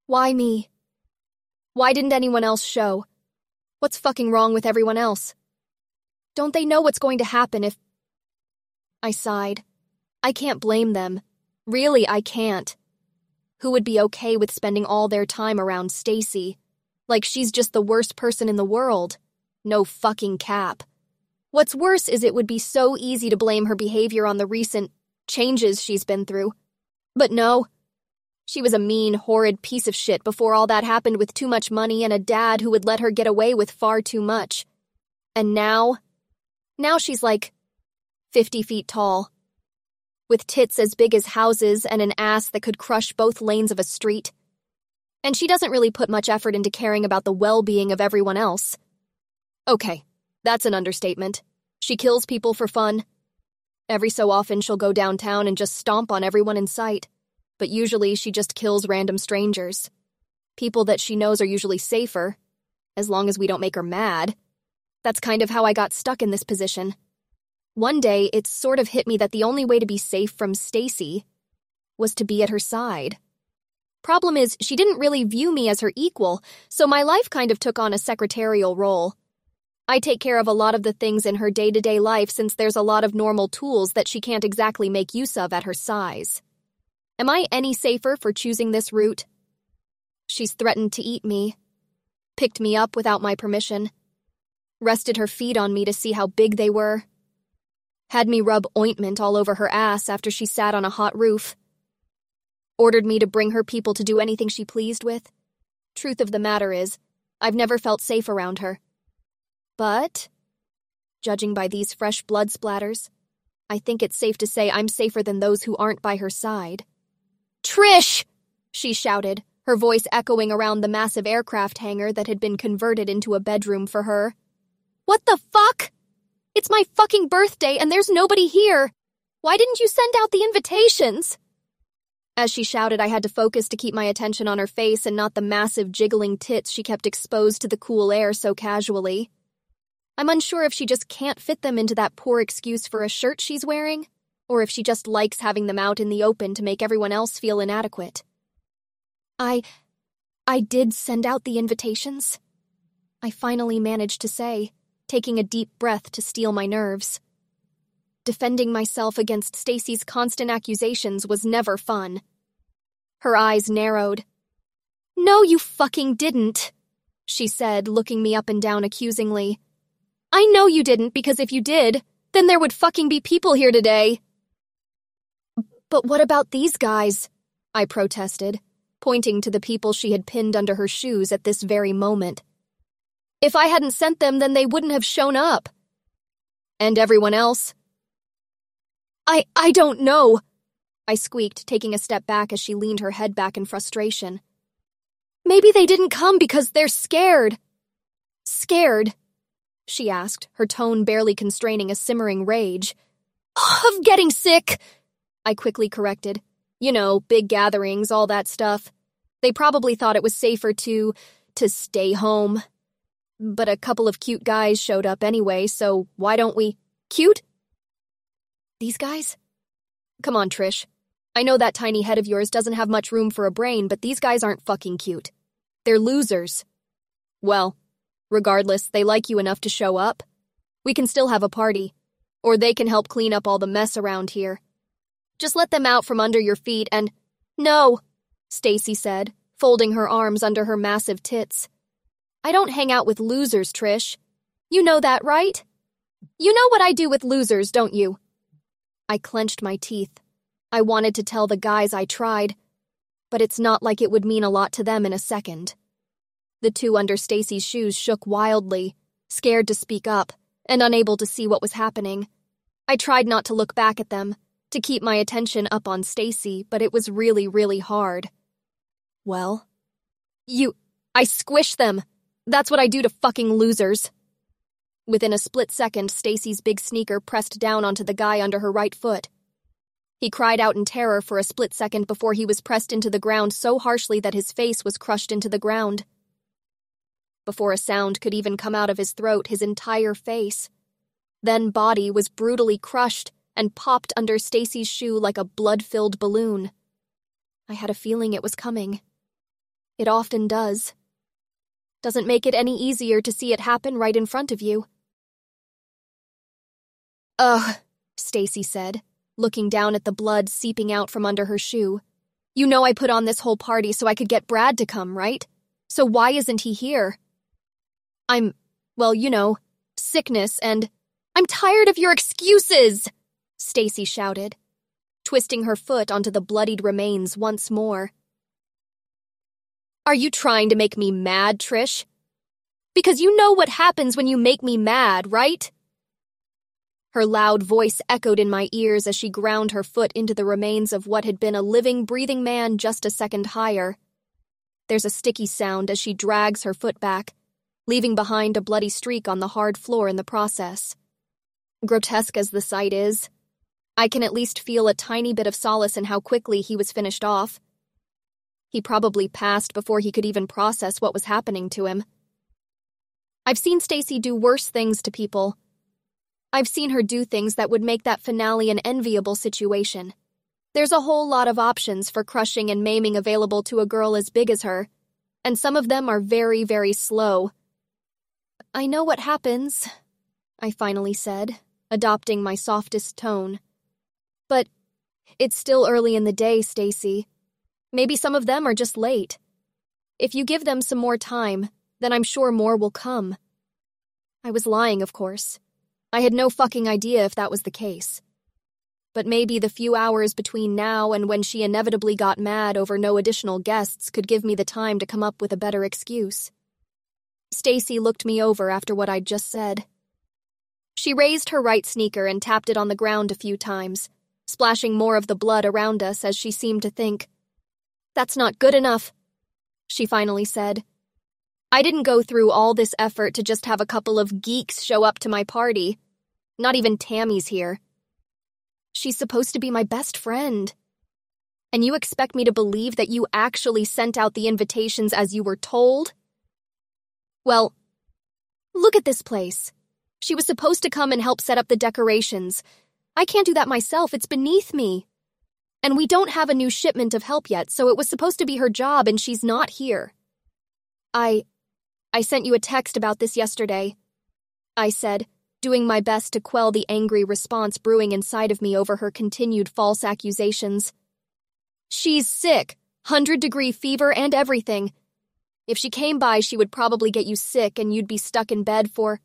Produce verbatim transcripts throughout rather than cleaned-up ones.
Why me? Why didn't anyone else show? What's fucking wrong with everyone else? Don't they know what's going to happen if... I sighed. I can't blame them. Really, I can't. Who would be okay with spending all their time around Stacy? Like she's just the worst person in the world. No fucking cap. What's worse is it would be so easy to blame her behavior on the recent changes she's been through. But no. She was a mean, horrid piece of shit before all that happened with too much money and a dad who would let her get away with far too much. And now... Now she's like fifty feet tall, with tits as big as houses and an ass that could crush both lanes of a street. And she doesn't really put much effort into caring about the well-being of everyone else. Okay, that's an understatement. She kills people for fun. Every so often she'll go downtown and just stomp on everyone in sight, but usually she just kills random strangers. People that she knows are usually safer, as long as we don't make her mad. That's kind of how I got stuck in this position. One day, it sort of hit me that the only way to be safe from Stacy was to be at her side. Problem is, she didn't really view me as her equal, so my life kind of took on a secretarial role. I take care of a lot of the things in her day-to-day life since there's a lot of normal tools that she can't exactly make use of at her size. Am I any safer for choosing this route? She's threatened to eat me, picked me up without my permission, rested her feet on me to see how big they were, had me rub ointment all over her ass after she sat on a hot roof, ordered me to bring her people to do anything she pleased with. Truth of the matter is, I've never felt safe around her. But, judging by these fresh blood splatters, I think it's safe to say I'm safer than those who aren't by her side. "Trish!" she shouted, her voice echoing around the massive aircraft hangar that had been converted into a bedroom for her. "What the fuck? It's my fucking birthday and there's nobody here. Why didn't you send out the invitations?" As she shouted, I had to focus to keep my attention on her face and not the massive jiggling tits she kept exposed to the cool air so casually. I'm unsure if she just can't fit them into that poor excuse for a shirt she's wearing, or if she just likes having them out in the open to make everyone else feel inadequate. I... I did send out the invitations. I finally managed to say, taking a deep breath to steel my nerves. Defending myself against Stacy's constant accusations was never fun. Her eyes narrowed. "No, you fucking didn't," she said, looking me up and down accusingly. "I know you didn't, because if you did, then there would fucking be people here today." "But what about these guys?" I protested, pointing to the people she had pinned under her shoes at this very moment. "If I hadn't sent them, then they wouldn't have shown up." "And everyone else?" I, I don't know," I squeaked, taking a step back as she leaned her head back in frustration. "Maybe they didn't come because they're scared." "Scared?" she asked, her tone barely constraining a simmering rage. "Of getting sick," I quickly corrected. You know, big gatherings, all that stuff. They probably thought it was safer to, to stay home. But a couple of cute guys showed up anyway, so why don't we... Cute? These guys? Come on, Trish. I know that tiny head of yours doesn't have much room for a brain, but these guys aren't fucking cute. They're losers. Well, regardless, they like you enough to show up. We can still have a party. Or they can help clean up all the mess around here. Just let them out from under your feet and... No, Stacy said, folding her arms under her massive tits. I don't hang out with losers, Trish. You know that, right? You know what I do with losers, don't you? I clenched my teeth. I wanted to tell the guys I tried, but it's not like it would mean a lot to them in a second. The two under Stacy's shoes shook wildly, scared to speak up, and unable to see what was happening. I tried not to look back at them, to keep my attention up on Stacy, but it was really, really hard. Well? You... I squish them! That's what I do to fucking losers. Within a split second, Stacy's big sneaker pressed down onto the guy under her right foot. He cried out in terror for a split second before he was pressed into the ground so harshly that his face was crushed into the ground. Before a sound could even come out of his throat, his entire face, then body, was brutally crushed and popped under Stacy's shoe like a blood-filled balloon. I had a feeling it was coming. It often does. Doesn't make it any easier to see it happen right in front of you. Ugh, Stacy said, looking down at the blood seeping out from under her shoe. You know I put on this whole party so I could get Brad to come, right? So why isn't he here? I'm, well, you know, sickness and... I'm tired of your excuses! Stacy shouted, twisting her foot onto the bloodied remains once more. Are you trying to make me mad, Trish? Because you know what happens when you make me mad, right? Her loud voice echoed in my ears as she ground her foot into the remains of what had been a living, breathing man just a second higher. There's a sticky sound as she drags her foot back, leaving behind a bloody streak on the hard floor in the process. Grotesque as the sight is, I can at least feel a tiny bit of solace in how quickly he was finished off. He probably passed before he could even process what was happening to him. I've seen Stacy do worse things to people. I've seen her do things that would make that finale an enviable situation. There's a whole lot of options for crushing and maiming available to a girl as big as her, and some of them are very, very slow. I know what happens, I finally said, adopting my softest tone. But it's still early in the day, Stacy. Maybe some of them are just late. If you give them some more time, then I'm sure more will come. I was lying, of course. I had no fucking idea if that was the case. But maybe the few hours between now and when she inevitably got mad over no additional guests could give me the time to come up with a better excuse. Stacy looked me over after what I'd just said. She raised her right sneaker and tapped it on the ground a few times, splashing more of the blood around us as she seemed to think. That's not good enough, she finally said. I didn't go through all this effort to just have a couple of geeks show up to my party. Not even Tammy's here. She's supposed to be my best friend. And you expect me to believe that you actually sent out the invitations as you were told? Well, look at this place. She was supposed to come and help set up the decorations. I can't do that myself, it's beneath me. And we don't have a new shipment of help yet, so it was supposed to be her job and she's not here. I... I sent you a text about this yesterday, I said, doing my best to quell the angry response brewing inside of me over her continued false accusations. She's sick, hundred-degree fever and everything. If she came by, she would probably get you sick and you'd be stuck in bed for...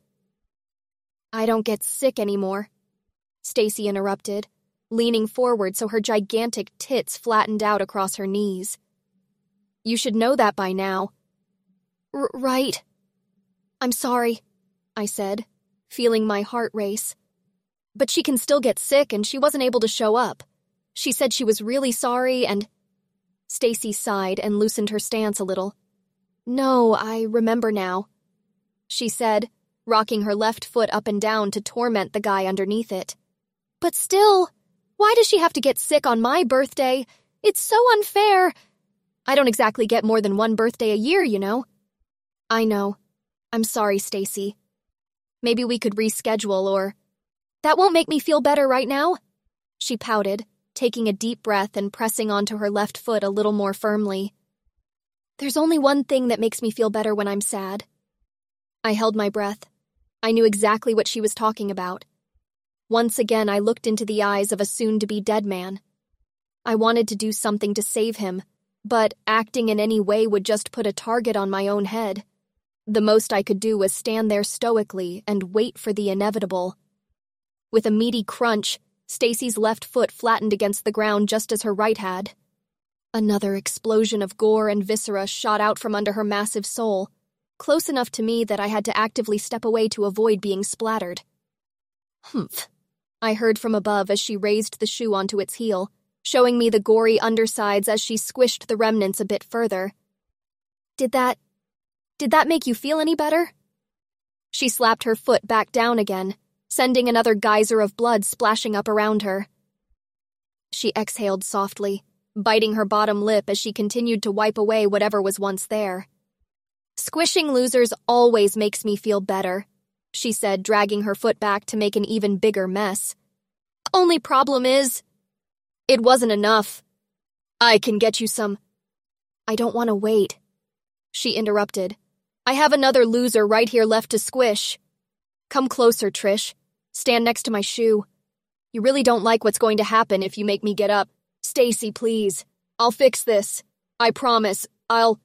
I don't get sick anymore, Stacy interrupted, leaning forward so her gigantic tits flattened out across her knees. You should know that by now. R- right. I'm sorry, I said, feeling my heart race. But she can still get sick and she wasn't able to show up. She said she was really sorry and... Stacy sighed and loosened her stance a little. No, I remember now, she said, rocking her left foot up and down to torment the guy underneath it. But still, why does she have to get sick on my birthday? It's so unfair. I don't exactly get more than one birthday a year, you know. I know. I'm sorry, Stacy. Maybe we could reschedule or... That won't make me feel better right now, she pouted, taking a deep breath and pressing onto her left foot a little more firmly. There's only one thing that makes me feel better when I'm sad. I held my breath. I knew exactly what she was talking about. Once again, I looked into the eyes of a soon-to-be dead man. I wanted to do something to save him, but acting in any way would just put a target on my own head. The most I could do was stand there stoically and wait for the inevitable. With a meaty crunch, Stacy's left foot flattened against the ground just as her right had. Another explosion of gore and viscera shot out from under her massive soul, close enough to me that I had to actively step away to avoid being splattered. Humph, I heard from above as she raised the shoe onto its heel, showing me the gory undersides as she squished the remnants a bit further. Did that... did that make you feel any better? She slapped her foot back down again, sending another geyser of blood splashing up around her. She exhaled softly, biting her bottom lip as she continued to wipe away whatever was once there. Squishing losers always makes me feel better, she said, dragging her foot back to make an even bigger mess. Only problem is... It wasn't enough. I can get you some... I don't want to wait, she interrupted. I have another loser right here left to squish. Come closer, Trish. Stand next to my shoe. You really don't like what's going to happen if you make me get up. Stacy, please. I'll fix this. I promise. I'll...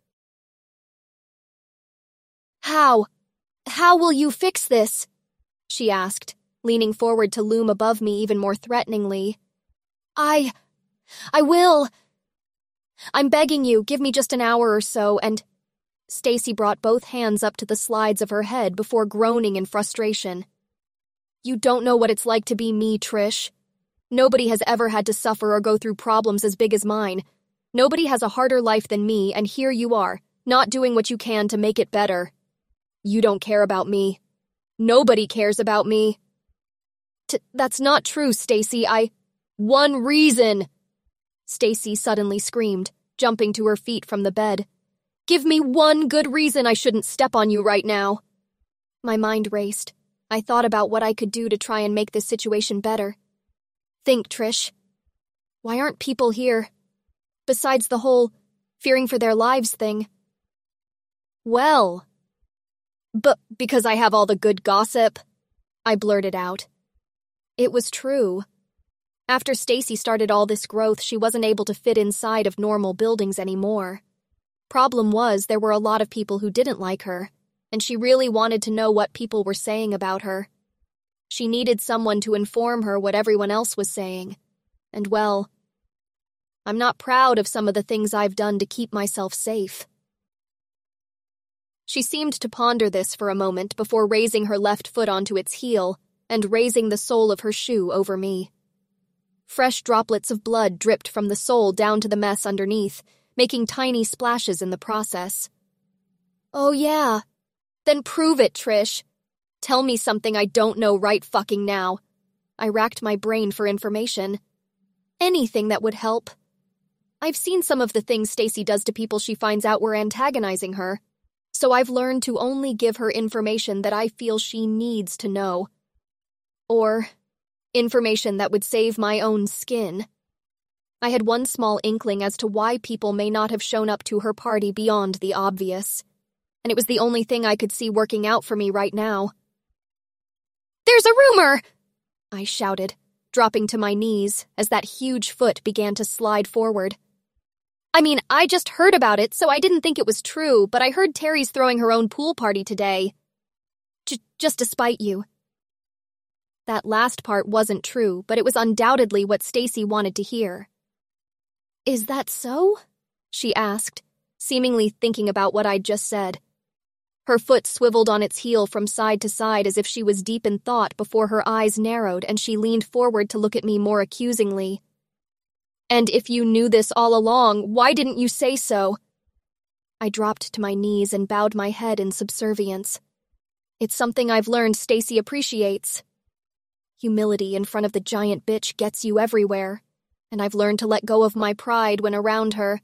How? How will you fix this? She asked, leaning forward to loom above me even more threateningly. I... I will. I'm begging you, give me just an hour or so, and... Stacy brought both hands up to the slides of her head before groaning in frustration. You don't know what it's like to be me, Trish. Nobody has ever had to suffer or go through problems as big as mine. Nobody has a harder life than me, and here you are, not doing what you can to make it better. You don't care about me. Nobody cares about me. T- that's not true, Stacy. I... One reason! Stacy suddenly screamed, jumping to her feet from the bed. Give me one good reason I shouldn't step on you right now. My mind raced. I thought about what I could do to try and make this situation better. Think, Trish. Why aren't people here? Besides the whole fearing for their lives thing. Well... But because I have all the good gossip, I blurted out. It was true. After Stacy started all this growth, she wasn't able to fit inside of normal buildings anymore. Problem was, there were a lot of people who didn't like her, and she really wanted to know what people were saying about her. She needed someone to inform her what everyone else was saying. And well, I'm not proud of some of the things I've done to keep myself safe. She seemed to ponder this for a moment before raising her left foot onto its heel and raising the sole of her shoe over me. Fresh droplets of blood dripped from the sole down to the mess underneath, making tiny splashes in the process. Oh yeah. Then prove it, Trish. Tell me something I don't know right fucking now. I racked my brain for information. Anything that would help. I've seen some of the things Stacy does to people she finds out were antagonizing her, so I've learned to only give her information that I feel she needs to know. Or information that would save my own skin. I had one small inkling as to why people may not have shown up to her party beyond the obvious, and it was the only thing I could see working out for me right now. There's a rumor! I shouted, dropping to my knees as that huge foot began to slide forward. I mean, I just heard about it, so I didn't think it was true, but I heard Terry's throwing her own pool party today. J- just to spite you. That last part wasn't true, but it was undoubtedly what Stacy wanted to hear. Is that so? She asked, seemingly thinking about what I'd just said. Her foot swiveled on its heel from side to side as if she was deep in thought before her eyes narrowed and she leaned forward to look at me more accusingly. And if you knew this all along, why didn't you say so? I dropped to my knees and bowed my head in subservience. It's something I've learned Stacy appreciates. Humility in front of the giant bitch gets you everywhere, and I've learned to let go of my pride when around her.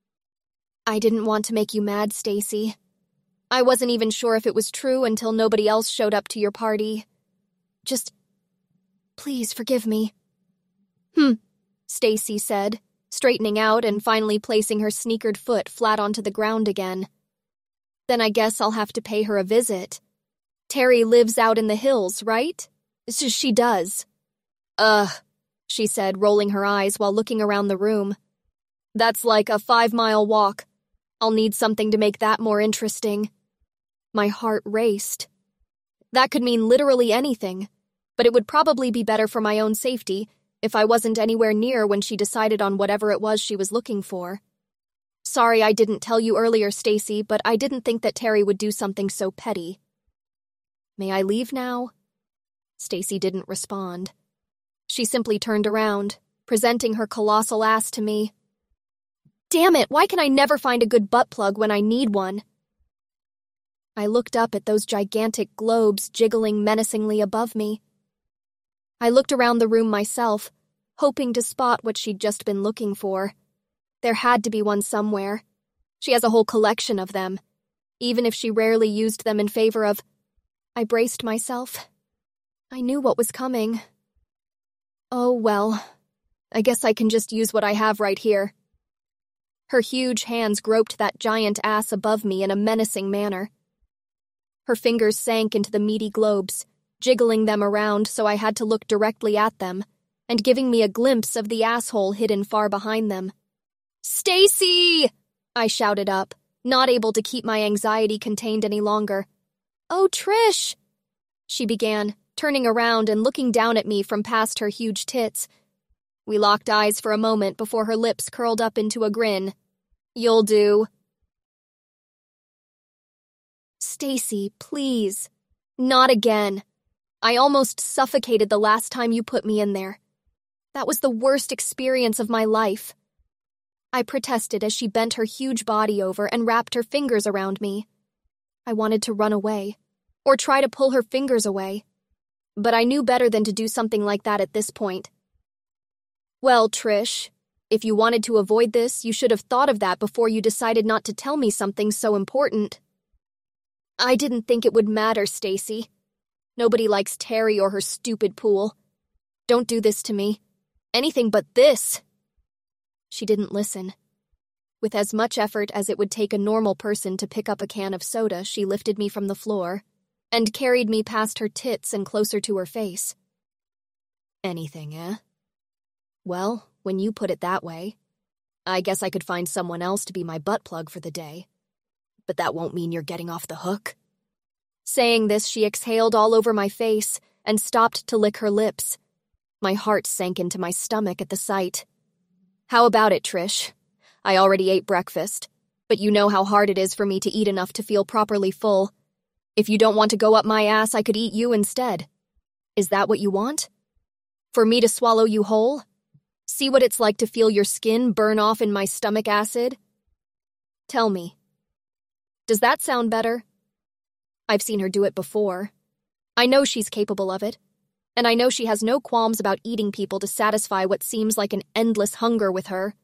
I didn't want to make you mad, Stacy. I wasn't even sure if it was true until nobody else showed up to your party. Just, please forgive me. Hmm, Stacy said, straightening out and finally placing her sneakered foot flat onto the ground again. Then I guess I'll have to pay her a visit. Terry lives out in the hills, right? She does. Ugh, she said, rolling her eyes while looking around the room. That's like a five-mile walk. I'll need something to make that more interesting. My heart raced. That could mean literally anything, but it would probably be better for my own safety if I wasn't anywhere near when she decided on whatever it was she was looking for. Sorry I didn't tell you earlier, Stacy, but I didn't think that Terry would do something so petty. May I leave now? Stacy didn't respond. She simply turned around, presenting her colossal ass to me. Damn it, why can I never find a good butt plug when I need one? I looked up at those gigantic globes jiggling menacingly above me. I looked around the room myself, hoping to spot what she'd just been looking for. There had to be one somewhere. She has a whole collection of them, even if she rarely used them in favor of... I braced myself. I knew what was coming. Oh, well, I guess I can just use what I have right here. Her huge hands groped that giant ass above me in a menacing manner. Her fingers sank into the meaty globes, jiggling them around so I had to look directly at them, and giving me a glimpse of the asshole hidden far behind them. "Stacy!" I shouted up, not able to keep my anxiety contained any longer. "Oh, Trish!" she began, turning around and looking down at me from past her huge tits. We locked eyes for a moment before her lips curled up into a grin. "You'll do." "Stacy, please. Not again. I almost suffocated the last time you put me in there. That was the worst experience of my life." I protested as she bent her huge body over and wrapped her fingers around me. I wanted to run away, or try to pull her fingers away, but I knew better than to do something like that at this point. "Well, Trish, if you wanted to avoid this, you should have thought of that before you decided not to tell me something so important." "I didn't think it would matter, Stacy. Nobody likes Terry or her stupid pool. Don't do this to me. Anything but this." She didn't listen. With as much effort as it would take a normal person to pick up a can of soda, she lifted me from the floor and carried me past her tits and closer to her face. "Anything, eh? Well, when you put it that way, I guess I could find someone else to be my butt plug for the day. But that won't mean you're getting off the hook." Saying this, she exhaled all over my face and stopped to lick her lips. My heart sank into my stomach at the sight. "How about it, Trish? I already ate breakfast, but you know how hard it is for me to eat enough to feel properly full. If you don't want to go up my ass, I could eat you instead. Is that what you want? For me to swallow you whole? See what it's like to feel your skin burn off in my stomach acid? Tell me. Does that sound better?" I've seen her do it before. I know she's capable of it, and I know she has no qualms about eating people to satisfy what seems like an endless hunger with her.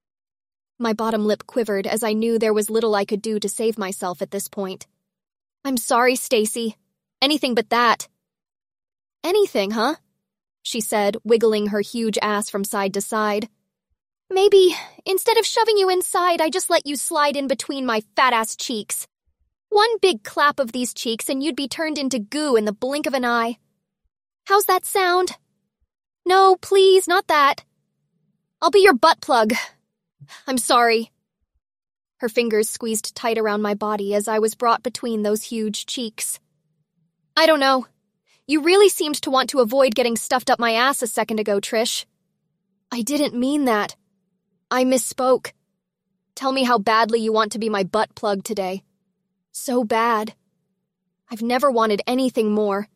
My bottom lip quivered as I knew there was little I could do to save myself at this point. "I'm sorry, Stacy. Anything but that." "Anything, huh?" she said, wiggling her huge ass from side to side. "Maybe, instead of shoving you inside, I just let you slide in between my fat-ass cheeks. One big clap of these cheeks and you'd be turned into goo in the blink of an eye. How's that sound? No, please, not that. I'll be your butt plug. I'm sorry." Her fingers squeezed tight around my body as I was brought between those huge cheeks. "I don't know. You really seemed to want to avoid getting stuffed up my ass a second ago, Trish." "I didn't mean that. I misspoke. Tell me how badly you want to be my butt plug today. So bad. I've never wanted anything more."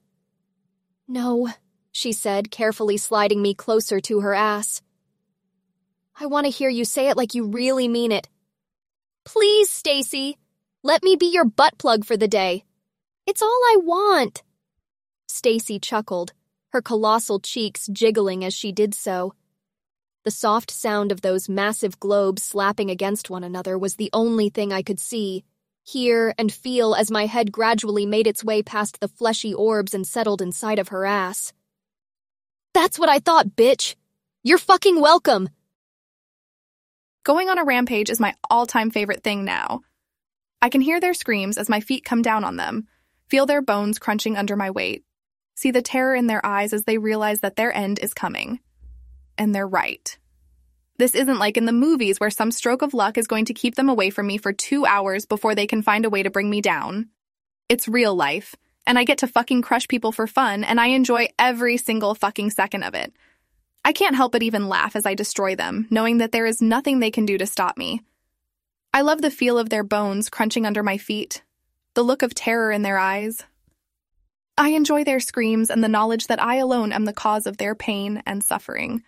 "No," she said, carefully sliding me closer to her ass. "I want to hear you say it like you really mean it. Please, Stacy, let me be your butt plug for the day. It's all I want." Stacy chuckled, her colossal cheeks jiggling as she did so. The soft sound of those massive globes slapping against one another was the only thing I could see, hear, and feel as my head gradually made its way past the fleshy orbs and settled inside of her ass. "That's what I thought, bitch. You're fucking welcome." Going on a rampage is my all-time favorite thing now. I can hear their screams as my feet come down on them, feel their bones crunching under my weight, see the terror in their eyes as they realize that their end is coming. And they're right. This isn't like in the movies where some stroke of luck is going to keep them away from me for two hours before they can find a way to bring me down. It's real life, and I get to fucking crush people for fun, and I enjoy every single fucking second of it. I can't help but even laugh as I destroy them, knowing that there is nothing they can do to stop me. I love the feel of their bones crunching under my feet, the look of terror in their eyes. I enjoy their screams and the knowledge that I alone am the cause of their pain and suffering.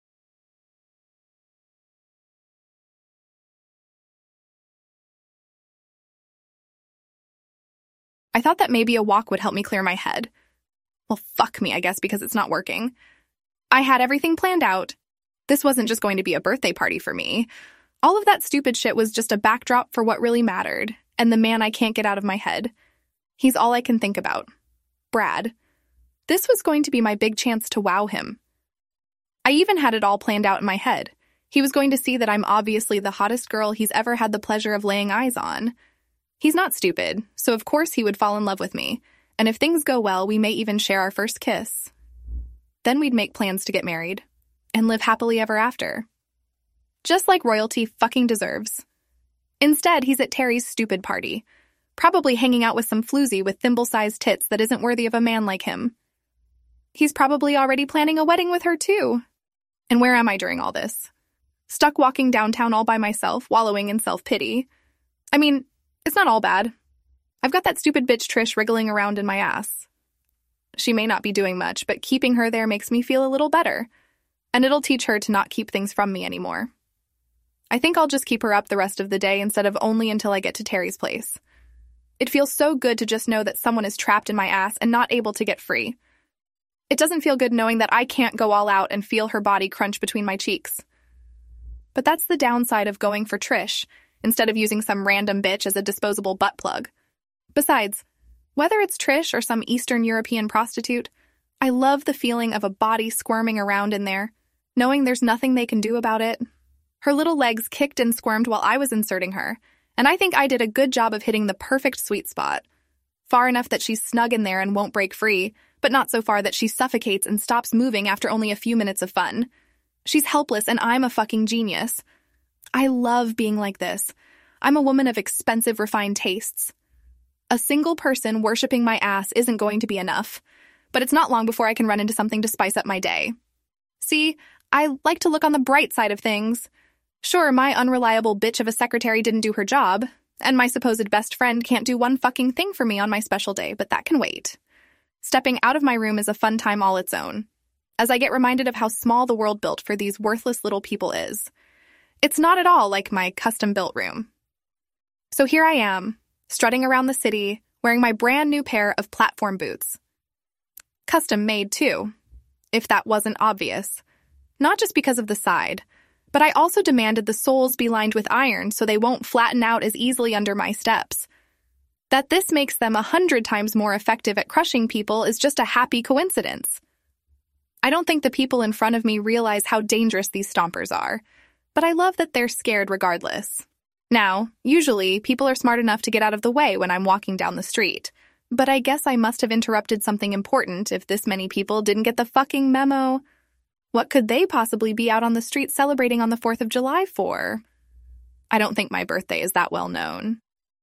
I thought that maybe a walk would help me clear my head. Well, fuck me, I guess, because it's not working. I had everything planned out. This wasn't just going to be a birthday party for me. All of that stupid shit was just a backdrop for what really mattered, and the man I can't get out of my head. He's all I can think about. Brad. This was going to be my big chance to wow him. I even had it all planned out in my head. He was going to see that I'm obviously the hottest girl he's ever had the pleasure of laying eyes on. He's not stupid, so of course he would fall in love with me, and if things go well, we may even share our first kiss. Then we'd make plans to get married, and live happily ever after. Just like royalty fucking deserves. Instead, he's at Terry's stupid party, probably hanging out with some floozy with thimble-sized tits that isn't worthy of a man like him. He's probably already planning a wedding with her, too. And where am I during all this? Stuck walking downtown all by myself, wallowing in self-pity. I mean, it's not all bad. I've got that stupid bitch Trish wriggling around in my ass. She may not be doing much, but keeping her there makes me feel a little better. And it'll teach her to not keep things from me anymore. I think I'll just keep her up the rest of the day instead of only until I get to Terry's place. It feels so good to just know that someone is trapped in my ass and not able to get free. It doesn't feel good knowing that I can't go all out and feel her body crunch between my cheeks. But that's the downside of going for Trish, instead of using some random bitch as a disposable butt plug. Besides, whether it's Trish or some Eastern European prostitute, I love the feeling of a body squirming around in there, knowing there's nothing they can do about it. Her little legs kicked and squirmed while I was inserting her, and I think I did a good job of hitting the perfect sweet spot. Far enough that she's snug in there and won't break free, but not so far that she suffocates and stops moving after only a few minutes of fun. She's helpless and I'm a fucking genius. I love being like this. I'm a woman of expensive, refined tastes. A single person worshipping my ass isn't going to be enough, but it's not long before I can run into something to spice up my day. See, I like to look on the bright side of things. Sure, my unreliable bitch of a secretary didn't do her job, and my supposed best friend can't do one fucking thing for me on my special day, but that can wait. Stepping out of my room is a fun time all its own, as I get reminded of how small the world built for these worthless little people is. It's not at all like my custom-built room. So here I am, strutting around the city, wearing my brand new pair of platform boots. Custom-made, too, if that wasn't obvious. Not just because of the side, but I also demanded the soles be lined with iron so they won't flatten out as easily under my steps. That this makes them a hundred times more effective at crushing people is just a happy coincidence. I don't think the people in front of me realize how dangerous these stompers are, but I love that they're scared regardless. Now, usually, people are smart enough to get out of the way when I'm walking down the street, but I guess I must have interrupted something important if this many people didn't get the fucking memo. What could they possibly be out on the street celebrating on the fourth of July for? I don't think my birthday is that well known.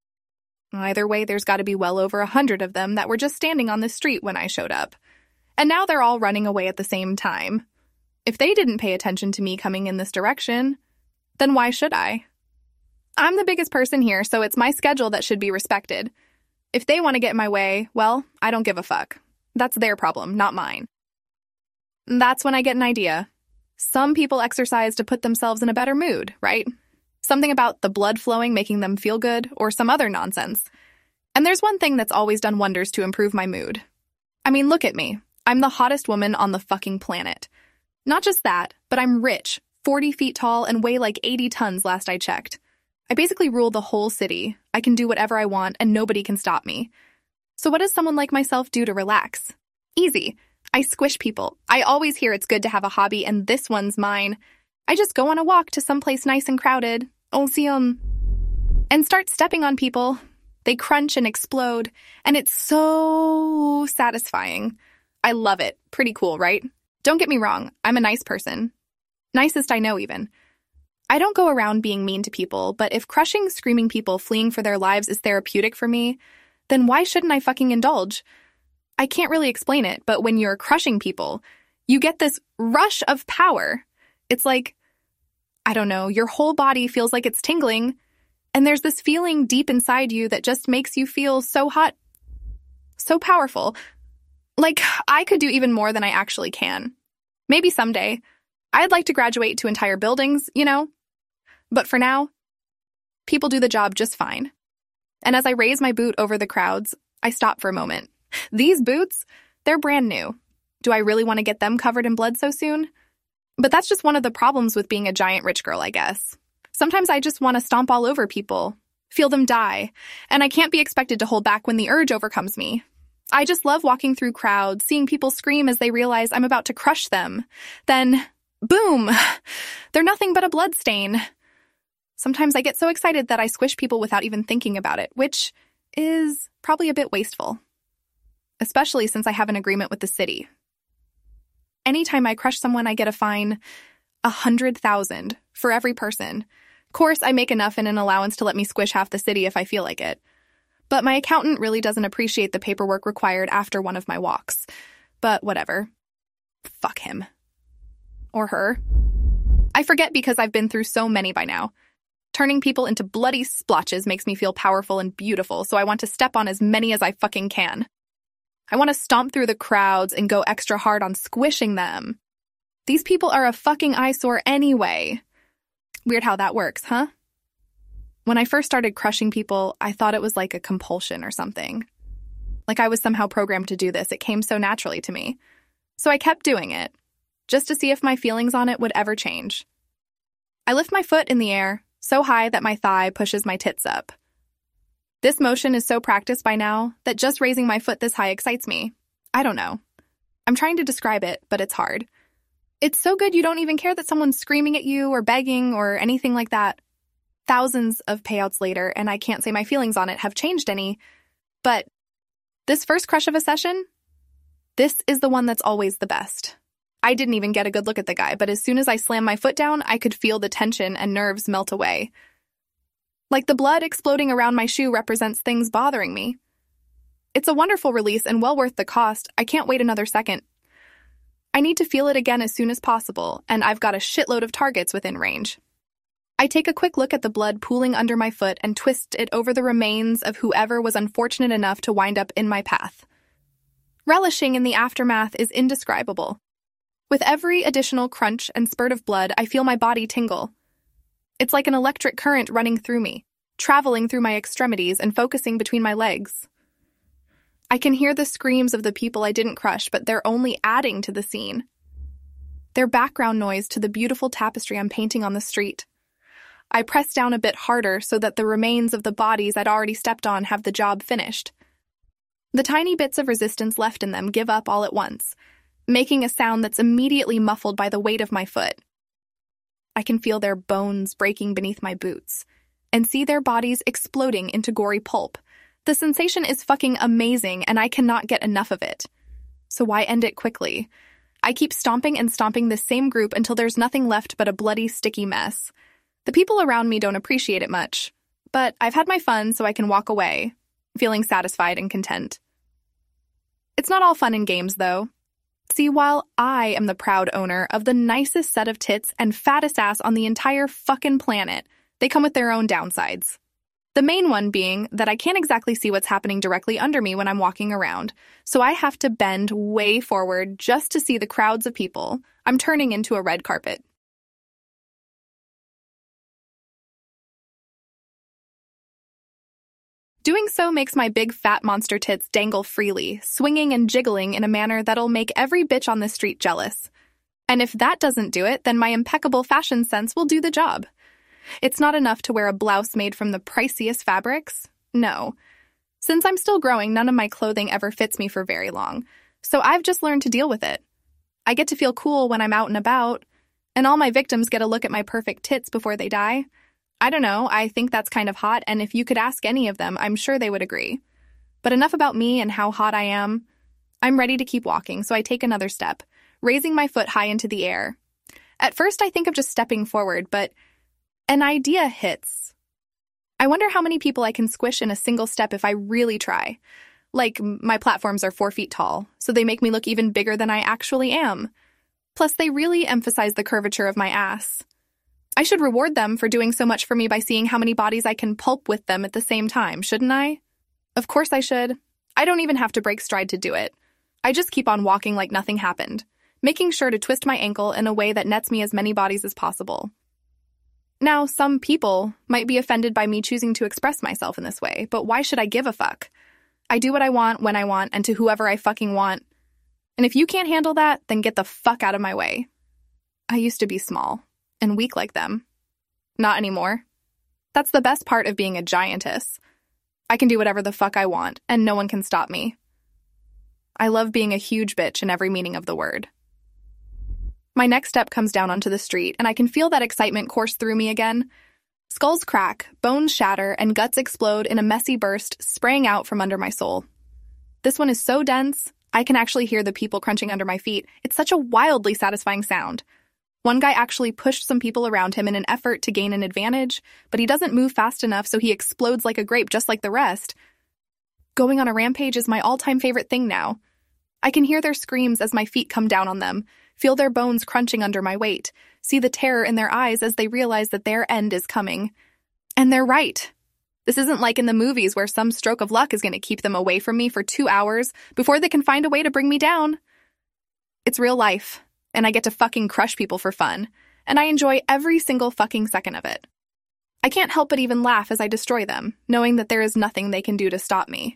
Either way, there's got to be well over a hundred of them that were just standing on the street when I showed up. And now they're all running away at the same time. If they didn't pay attention to me coming in this direction, then why should I? I'm the biggest person here, so it's my schedule that should be respected. If they want to get in my way, well, I don't give a fuck. That's their problem, not mine. That's when I get an idea. Some people exercise to put themselves in a better mood, right? Something about the blood flowing making them feel good, or some other nonsense. And there's one thing that's always done wonders to improve my mood. I mean, look at me. I'm the hottest woman on the fucking planet. Not just that, but I'm rich, forty feet tall, and weigh like eighty tons last I checked. I basically rule the whole city. I can do whatever I want, and nobody can stop me. So what does someone like myself do to relax? Easy. I squish people. I always hear it's good to have a hobby, and this one's mine. I just go on a walk to someplace nice and crowded, Olseum, and start stepping on people. They crunch and explode, and it's so satisfying. I love it. Pretty cool, right? Don't get me wrong, I'm a nice person. Nicest I know, even. I don't go around being mean to people, but if crushing, screaming people fleeing for their lives is therapeutic for me, then why shouldn't I fucking indulge? I can't really explain it, but when you're crushing people, you get this rush of power. It's like, I don't know, your whole body feels like it's tingling, and there's this feeling deep inside you that just makes you feel so hot, so powerful. Like, I could do even more than I actually can. Maybe someday. I'd like to graduate to entire buildings, you know? But for now, people do the job just fine. And as I raise my boot over the crowds, I stop for a moment. These boots, they're brand new. Do I really want to get them covered in blood so soon? But that's just one of the problems with being a giant rich girl, I guess. Sometimes I just want to stomp all over people, feel them die, and I can't be expected to hold back when the urge overcomes me. I just love walking through crowds, seeing people scream as they realize I'm about to crush them. Then, Boom! They're nothing but a blood stain. Sometimes I get so excited that I squish people without even thinking about it, which is probably a bit wasteful. Especially since I have an agreement with the city. Anytime I crush someone, I get a fine a hundred thousand for every person. Of course, I make enough in an allowance to let me squish half the city if I feel like it. But my accountant really doesn't appreciate the paperwork required after one of my walks. But whatever. Fuck him. Or her. I forget because I've been through so many by now. Turning people into bloody splotches makes me feel powerful and beautiful, so I want to step on as many as I fucking can. I want to stomp through the crowds and go extra hard on squishing them. These people are a fucking eyesore anyway. Weird how that works, huh? When I first started crushing people, I thought it was like a compulsion or something. Like I was somehow programmed to do this. It came so naturally to me. So I kept doing it, just to see if my feelings on it would ever change. I lift my foot in the air, so high that my thigh pushes my tits up. This motion is so practiced by now that just raising my foot this high excites me. I don't know. I'm trying to describe it, but it's hard. It's so good you don't even care that someone's screaming at you or begging or anything like that. Thousands of payouts later, and I can't say my feelings on it have changed any, but this first crush of a session, this is the one that's always the best. I didn't even get a good look at the guy, but as soon as I slammed my foot down, I could feel the tension and nerves melt away. Like the blood exploding around my shoe represents things bothering me. It's a wonderful release and well worth the cost. I can't wait another second. I need to feel it again as soon as possible, and I've got a shitload of targets within range. I take a quick look at the blood pooling under my foot and twist it over the remains of whoever was unfortunate enough to wind up in my path. Relishing in the aftermath is indescribable. With every additional crunch and spurt of blood, I feel my body tingle. It's like an electric current running through me, traveling through my extremities and focusing between my legs. I can hear the screams of the people I didn't crush, but they're only adding to the scene. They're background noise to the beautiful tapestry I'm painting on the street. I press down a bit harder so that the remains of the bodies I'd already stepped on have the job finished. The tiny bits of resistance left in them give up all at once, making a sound that's immediately muffled by the weight of my foot. I can feel their bones breaking beneath my boots, and see their bodies exploding into gory pulp. The sensation is fucking amazing, and I cannot get enough of it. So why end it quickly? I keep stomping and stomping the same group until there's nothing left but a bloody, sticky mess. The people around me don't appreciate it much, but I've had my fun so I can walk away, feeling satisfied and content. It's not all fun and games, though. See, while I am the proud owner of the nicest set of tits and fattest ass on the entire fucking planet, they come with their own downsides. The main one being that I can't exactly see what's happening directly under me when I'm walking around, so I have to bend way forward just to see the crowds of people. I'm turning into a red carpet. Doing so makes my big fat monster tits dangle freely, swinging and jiggling in a manner that'll make every bitch on the street jealous. And if that doesn't do it, then my impeccable fashion sense will do the job. It's not enough to wear a blouse made from the priciest fabrics. No. Since I'm still growing, none of my clothing ever fits me for very long, so I've just learned to deal with it. I get to feel cool when I'm out and about, and all my victims get a look at my perfect tits before they die. I don't know, I think that's kind of hot, and if you could ask any of them, I'm sure they would agree. But enough about me and how hot I am. I'm ready to keep walking, so I take another step, raising my foot high into the air. At first, I think of just stepping forward, but an idea hits. I wonder how many people I can squish in a single step if I really try. Like, my platforms are four feet tall, so they make me look even bigger than I actually am. Plus, they really emphasize the curvature of my ass. I should reward them for doing so much for me by seeing how many bodies I can pulp with them at the same time, shouldn't I? Of course I should. I don't even have to break stride to do it. I just keep on walking like nothing happened, making sure to twist my ankle in a way that nets me as many bodies as possible. Now, some people might be offended by me choosing to express myself in this way, but why should I give a fuck? I do what I want, when I want, and to whoever I fucking want. And if you can't handle that, then get the fuck out of my way. I used to be small and weak like them. Not anymore. That's the best part of being a giantess. I can do whatever the fuck I want, and no one can stop me. I love being a huge bitch in every meaning of the word. My next step comes down onto the street, and I can feel that excitement course through me again. Skulls crack, bones shatter, and guts explode in a messy burst, spraying out from under my soul. This one is so dense, I can actually hear the people crunching under my feet. It's such a wildly satisfying sound. One guy actually pushed some people around him in an effort to gain an advantage, but he doesn't move fast enough, so he explodes like a grape just like the rest. Going on a rampage is my all-time favorite thing now. I can hear their screams as my feet come down on them, feel their bones crunching under my weight, see the terror in their eyes as they realize that their end is coming. And they're right. This isn't like in the movies where some stroke of luck is going to keep them away from me for two hours before they can find a way to bring me down. It's real life, and I get to fucking crush people for fun, and I enjoy every single fucking second of it. I can't help but even laugh as I destroy them, knowing that there is nothing they can do to stop me.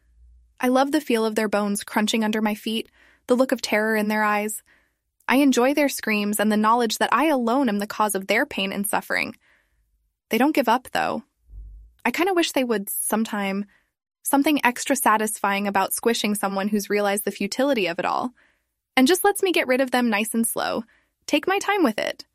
I love the feel of their bones crunching under my feet, the look of terror in their eyes. I enjoy their screams and the knowledge that I alone am the cause of their pain and suffering. They don't give up, though. I kind of wish they would sometime. Something extra satisfying about squishing someone who's realized the futility of it all, and just lets me get rid of them nice and slow. Take my time with it.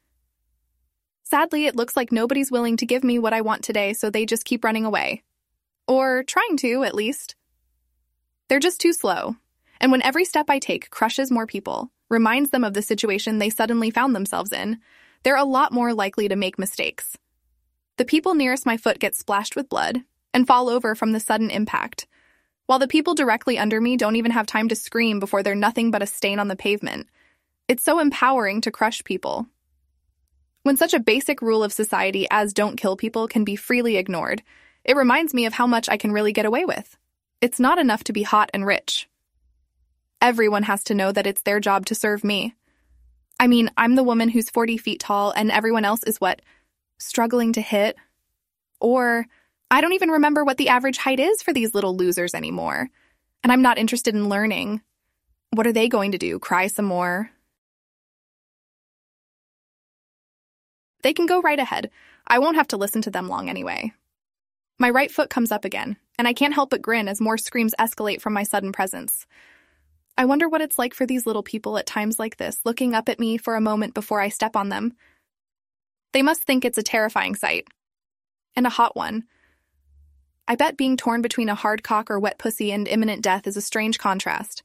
Sadly, it looks like nobody's willing to give me what I want today, so they just keep running away. Or trying to, at least. They're just too slow, and when every step I take crushes more people, reminds them of the situation they suddenly found themselves in, they're a lot more likely to make mistakes. The people nearest my foot get splashed with blood and fall over from the sudden impact, while the people directly under me don't even have time to scream before they're nothing but a stain on the pavement. It's so empowering to crush people. When such a basic rule of society as don't kill people can be freely ignored, it reminds me of how much I can really get away with. It's not enough to be hot and rich. Everyone has to know that it's their job to serve me. I mean, I'm the woman who's forty feet tall and everyone else is what? Struggling to hit? Or, I don't even remember what the average height is for these little losers anymore. And I'm not interested in learning. What are they going to do? Cry some more? They can go right ahead. I won't have to listen to them long anyway. My right foot comes up again, and I can't help but grin as more screams escalate from my sudden presence. I wonder what it's like for these little people at times like this, looking up at me for a moment before I step on them. They must think it's a terrifying sight. And a hot one. I bet being torn between a hard cock or wet pussy and imminent death is a strange contrast.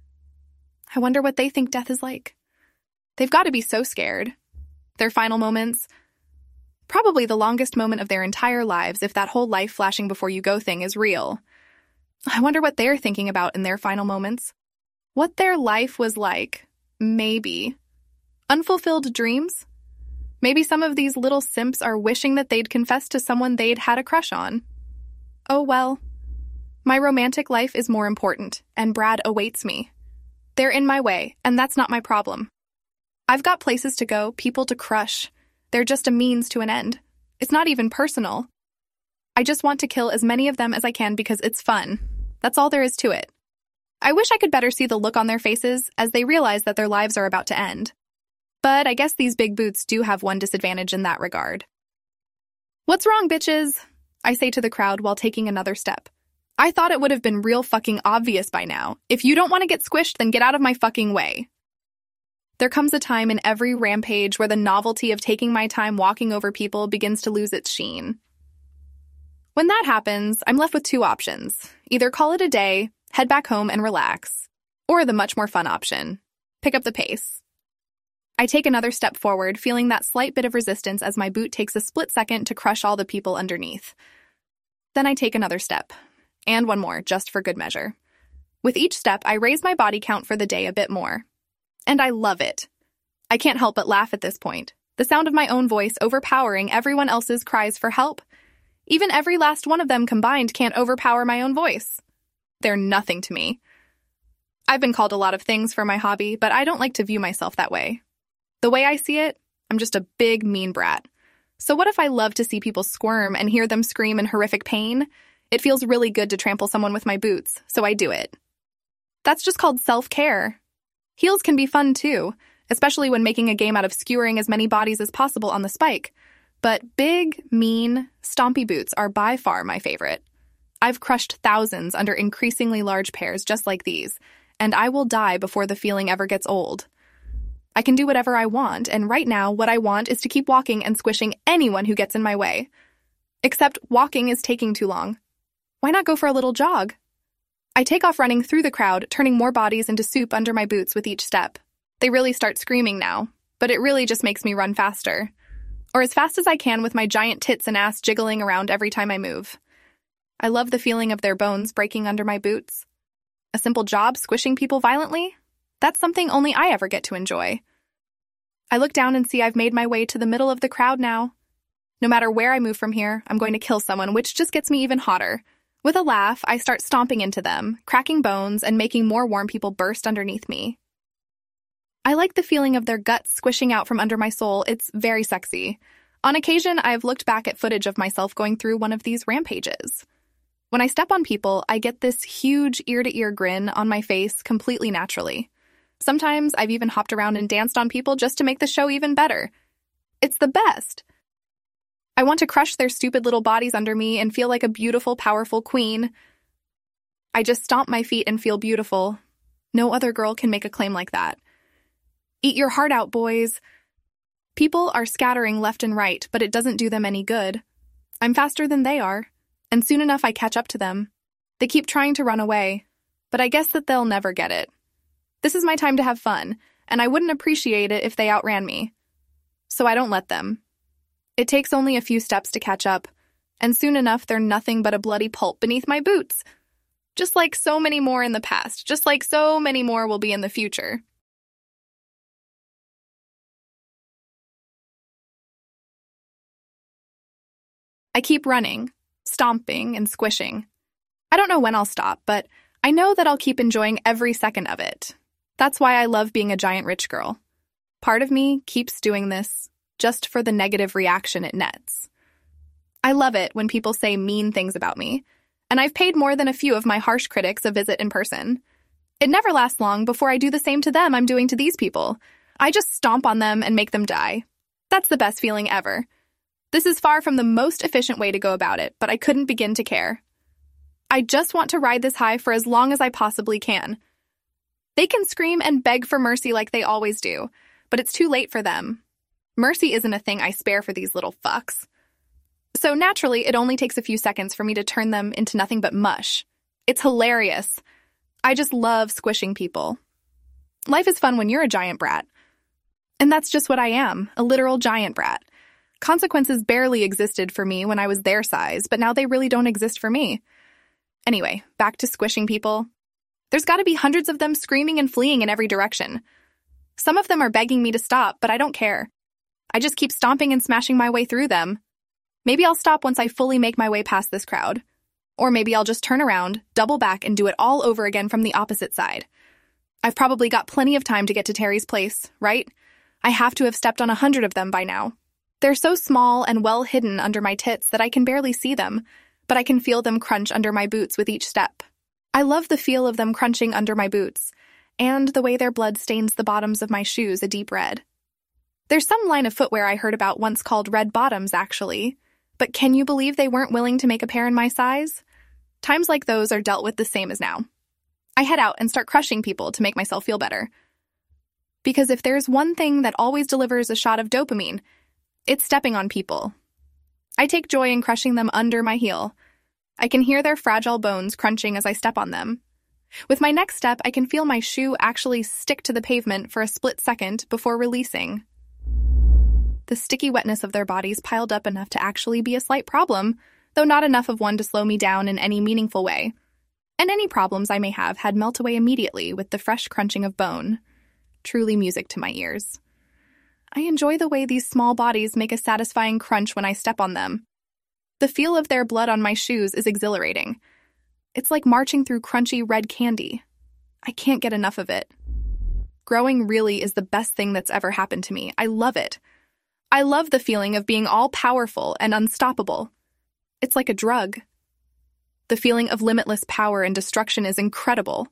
I wonder what they think death is like. They've got to be so scared. Their final moments... Probably the longest moment of their entire lives if that whole life flashing before you go thing is real. I wonder what they're thinking about in their final moments. What their life was like. Maybe. Unfulfilled dreams? Maybe some of these little simps are wishing that they'd confess to someone they'd had a crush on. Oh well. My romantic life is more important, and Brad awaits me. They're in my way, and that's not my problem. I've got places to go, people to crush. They're just a means to an end. It's not even personal. I just want to kill as many of them as I can because it's fun. That's all there is to it. I wish I could better see the look on their faces as they realize that their lives are about to end. But I guess these big boots do have one disadvantage in that regard. What's wrong, bitches? I say to the crowd while taking another step. I thought it would have been real fucking obvious by now. If you don't want to get squished, then get out of my fucking way. There comes a time in every rampage where the novelty of taking my time walking over people begins to lose its sheen. When that happens, I'm left with two options. Either call it a day, head back home and relax, or the much more fun option, pick up the pace. I take another step forward, feeling that slight bit of resistance as my boot takes a split second to crush all the people underneath. Then I take another step, and one more, just for good measure. With each step, I raise my body count for the day a bit more. And I love it. I can't help but laugh at this point. The sound of my own voice overpowering everyone else's cries for help. Even every last one of them combined can't overpower my own voice. They're nothing to me. I've been called a lot of things for my hobby, but I don't like to view myself that way. The way I see it, I'm just a big, mean brat. So what if I love to see people squirm and hear them scream in horrific pain? It feels really good to trample someone with my boots, so I do it. That's just called self-care. Heels can be fun too, especially when making a game out of skewering as many bodies as possible on the spike. But big, mean, stompy boots are by far my favorite. I've crushed thousands under increasingly large pairs just like these, and I will die before the feeling ever gets old. I can do whatever I want, and right now what I want is to keep walking and squishing anyone who gets in my way. Except walking is taking too long. Why not go for a little jog? I take off running through the crowd, turning more bodies into soup under my boots with each step. They really start screaming now, but it really just makes me run faster. Or as fast as I can with my giant tits and ass jiggling around every time I move. I love the feeling of their bones breaking under my boots. A simple job squishing people violently? That's something only I ever get to enjoy. I look down and see I've made my way to the middle of the crowd now. No matter where I move from here, I'm going to kill someone, which just gets me even hotter. With a laugh, I start stomping into them, cracking bones and making more warm people burst underneath me. I like the feeling of their guts squishing out from under my soul. It's very sexy. On occasion, I've looked back at footage of myself going through one of these rampages. When I step on people, I get this huge ear-to-ear grin on my face completely naturally. Sometimes I've even hopped around and danced on people just to make the show even better. It's the best. I want to crush their stupid little bodies under me and feel like a beautiful, powerful queen. I just stomp my feet and feel beautiful. No other girl can make a claim like that. Eat your heart out, boys. People are scattering left and right, but it doesn't do them any good. I'm faster than they are, and soon enough I catch up to them. They keep trying to run away, but I guess that they'll never get it. This is my time to have fun, and I wouldn't appreciate it if they outran me. So I don't let them. It takes only a few steps to catch up, and soon enough they're nothing but a bloody pulp beneath my boots. Just like so many more in the past, just like so many more will be in the future. I keep running, stomping, and squishing. I don't know when I'll stop, but I know that I'll keep enjoying every second of it. That's why I love being a giant rich girl. Part of me keeps doing this just for the negative reaction it nets. I love it when people say mean things about me, and I've paid more than a few of my harsh critics a visit in person. It never lasts long before I do the same to them I'm doing to these people. I just stomp on them and make them die. That's the best feeling ever. This is far from the most efficient way to go about it, but I couldn't begin to care. I just want to ride this high for as long as I possibly can. They can scream and beg for mercy like they always do, but it's too late for them. Mercy isn't a thing I spare for these little fucks. So naturally, it only takes a few seconds for me to turn them into nothing but mush. It's hilarious. I just love squishing people. Life is fun when you're a giant brat. And that's just what I am, a literal giant brat. Consequences barely existed for me when I was their size, but now they really don't exist for me. Anyway, back to squishing people. There's got to be hundreds of them screaming and fleeing in every direction. Some of them are begging me to stop, but I don't care. I just keep stomping and smashing my way through them. Maybe I'll stop once I fully make my way past this crowd. Or maybe I'll just turn around, double back, and do it all over again from the opposite side. I've probably got plenty of time to get to Terry's place, right? I have to have stepped on a hundred of them by now. They're so small and well hidden under my tits that I can barely see them, but I can feel them crunch under my boots with each step. I love the feel of them crunching under my boots, and the way their blood stains the bottoms of my shoes a deep red. There's some line of footwear I heard about once called red bottoms, actually, but can you believe they weren't willing to make a pair in my size? Times like those are dealt with the same as now. I head out and start crushing people to make myself feel better. Because if there's one thing that always delivers a shot of dopamine, it's stepping on people. I take joy in crushing them under my heel. I can hear their fragile bones crunching as I step on them. With my next step, I can feel my shoe actually stick to the pavement for a split second before releasing. The sticky wetness of their bodies piled up enough to actually be a slight problem, though not enough of one to slow me down in any meaningful way. And any problems I may have had melt away immediately with the fresh crunching of bone. Truly music to my ears. I enjoy the way these small bodies make a satisfying crunch when I step on them. The feel of their blood on my shoes is exhilarating. It's like marching through crunchy red candy. I can't get enough of it. Growing really is the best thing that's ever happened to me. I love it. I love the feeling of being all-powerful and unstoppable. It's like a drug. The feeling of limitless power and destruction is incredible.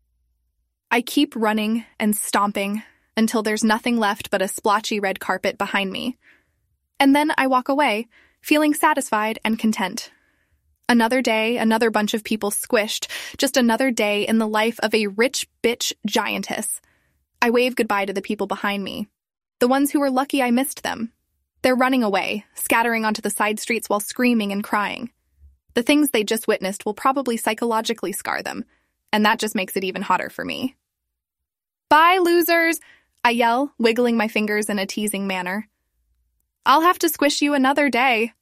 I keep running and stomping until there's nothing left but a splotchy red carpet behind me. And then I walk away, feeling satisfied and content. Another day, another bunch of people squished, just another day in the life of a rich bitch giantess. I wave goodbye to the people behind me, the ones who were lucky I missed them. They're running away, scattering onto the side streets while screaming and crying. The things they just witnessed will probably psychologically scar them, and that just makes it even hotter for me. Bye, losers! I yell, wiggling my fingers in a teasing manner. I'll have to squish you another day.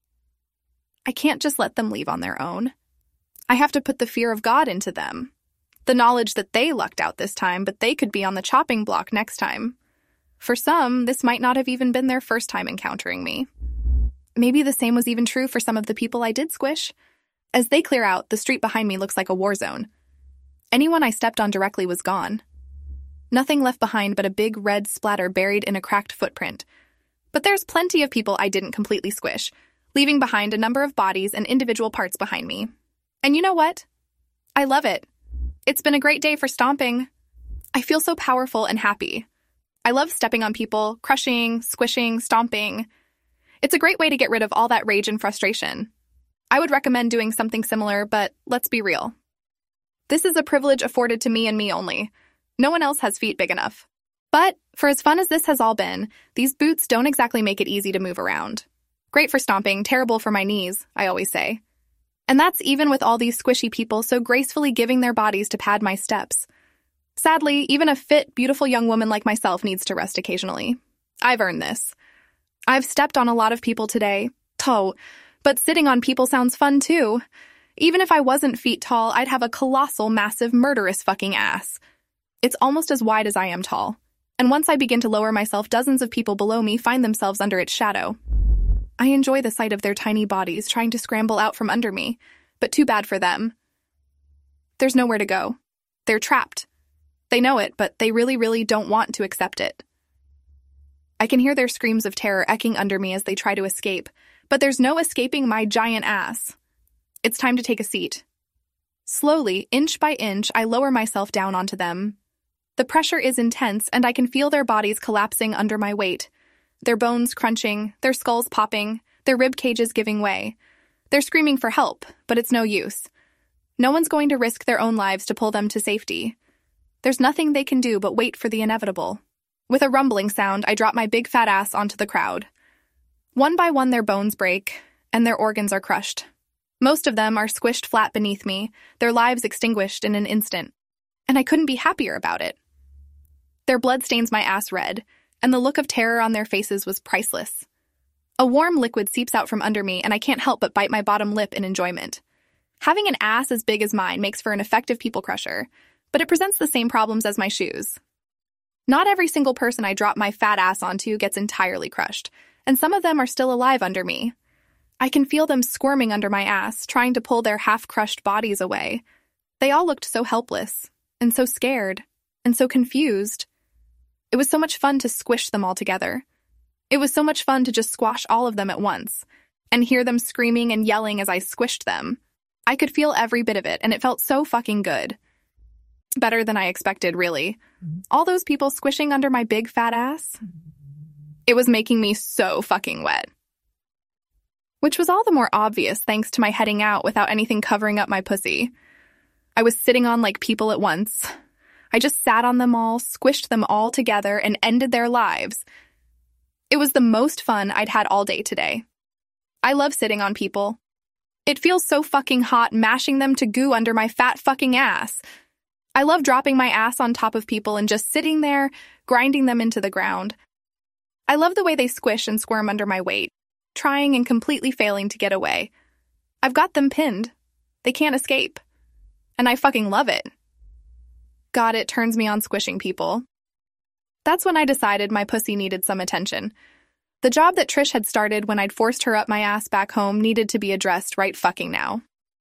I can't just let them leave on their own. I have to put the fear of God into them. The knowledge that they lucked out this time, but they could be on the chopping block next time. For some, this might not have even been their first time encountering me. Maybe the same was even true for some of the people I did squish. As they clear out, the street behind me looks like a war zone. Anyone I stepped on directly was gone. Nothing left behind but a big red splatter buried in a cracked footprint. But there's plenty of people I didn't completely squish, leaving behind a number of bodies and individual parts behind me. And you know what? I love it. It's been a great day for stomping. I feel so powerful and happy. I love stepping on people, crushing, squishing, stomping. It's a great way to get rid of all that rage and frustration. I would recommend doing something similar, but let's be real. This is a privilege afforded to me and me only. No one else has feet big enough. But for as fun as this has all been, these boots don't exactly make it easy to move around. Great for stomping, terrible for my knees, I always say. And that's even with all these squishy people so gracefully giving their bodies to pad my steps. Sadly, even a fit, beautiful young woman like myself needs to rest occasionally. I've earned this. I've stepped on a lot of people today, toe, but sitting on people sounds fun too. Even if I wasn't feet tall, I'd have a colossal, massive, murderous fucking ass. It's almost as wide as I am tall. And once I begin to lower myself, dozens of people below me find themselves under its shadow. I enjoy the sight of their tiny bodies trying to scramble out from under me, but too bad for them. There's nowhere to go. They're trapped. They know it, but they really, really don't want to accept it. I can hear their screams of terror echoing under me as they try to escape, but there's no escaping my giant ass. It's time to take a seat. Slowly, inch by inch, I lower myself down onto them. The pressure is intense, and I can feel their bodies collapsing under my weight. Their bones crunching, their skulls popping, their rib cages giving way. They're screaming for help, but it's no use. No one's going to risk their own lives to pull them to safety. There's nothing they can do but wait for the inevitable. With a rumbling sound, I drop my big fat ass onto the crowd. One by one, their bones break, and their organs are crushed. Most of them are squished flat beneath me, their lives extinguished in an instant. And I couldn't be happier about it. Their blood stains my ass red, and the look of terror on their faces was priceless. A warm liquid seeps out from under me, and I can't help but bite my bottom lip in enjoyment. Having an ass as big as mine makes for an effective people crusher, but it presents the same problems as my shoes. Not every single person I drop my fat ass onto gets entirely crushed, and some of them are still alive under me. I can feel them squirming under my ass, trying to pull their half-crushed bodies away. They all looked so helpless, and so scared, and so confused. It was so much fun to squish them all together. It was so much fun to just squash all of them at once, and hear them screaming and yelling as I squished them. I could feel every bit of it, and it felt so fucking good. Better than I expected, really. All those people squishing under my big fat ass. It was making me so fucking wet. Which was all the more obvious thanks to my heading out without anything covering up my pussy. I was sitting on like people at once. I just sat on them all, squished them all together, and ended their lives. It was the most fun I'd had all day today. I love sitting on people. It feels so fucking hot mashing them to goo under my fat fucking ass. I love dropping my ass on top of people and just sitting there, grinding them into the ground. I love the way they squish and squirm under my weight, trying and completely failing to get away. I've got them pinned. They can't escape. And I fucking love it. God, it turns me on squishing people. That's when I decided my pussy needed some attention. The job that Trish had started when I'd forced her up my ass back home needed to be addressed right fucking now.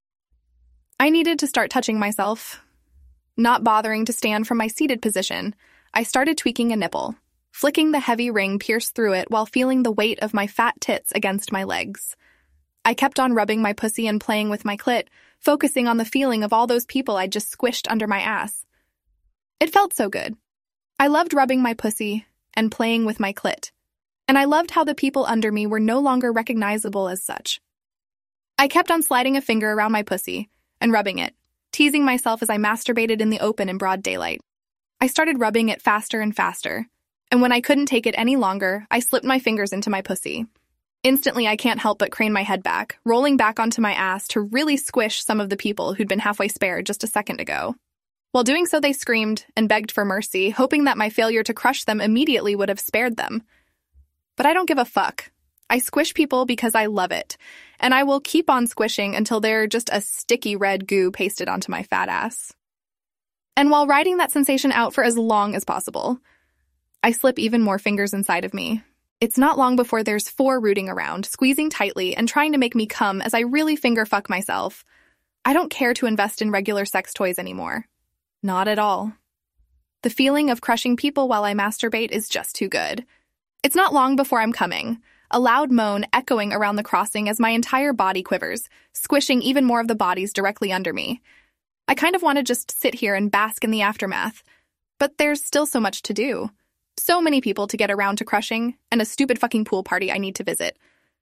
I needed to start touching myself. Not bothering to stand from my seated position, I started tweaking a nipple, flicking the heavy ring pierced through it while feeling the weight of my fat tits against my legs. I kept on rubbing my pussy and playing with my clit, focusing on the feeling of all those people I'd just squished under my ass. It felt so good. I loved rubbing my pussy and playing with my clit, and I loved how the people under me were no longer recognizable as such. I kept on sliding a finger around my pussy and rubbing it, teasing myself as I masturbated in the open in broad daylight. I started rubbing it faster and faster, and when I couldn't take it any longer, I slipped my fingers into my pussy. Instantly, I can't help but crane my head back, rolling back onto my ass to really squish some of the people who'd been halfway spared just a second ago. While doing so, they screamed and begged for mercy, hoping that my failure to crush them immediately would have spared them. But I don't give a fuck. I squish people because I love it, and I will keep on squishing until they're just a sticky red goo pasted onto my fat ass. And while riding that sensation out for as long as possible, I slip even more fingers inside of me. It's not long before there's four rooting around, squeezing tightly and trying to make me come as I really finger fuck myself. I don't care to invest in regular sex toys anymore. Not at all. The feeling of crushing people while I masturbate is just too good. It's not long before I'm coming, a loud moan echoing around the crossing as my entire body quivers, squishing even more of the bodies directly under me. I kind of want to just sit here and bask in the aftermath, but there's still so much to do. So many people to get around to crushing, and a stupid fucking pool party I need to visit.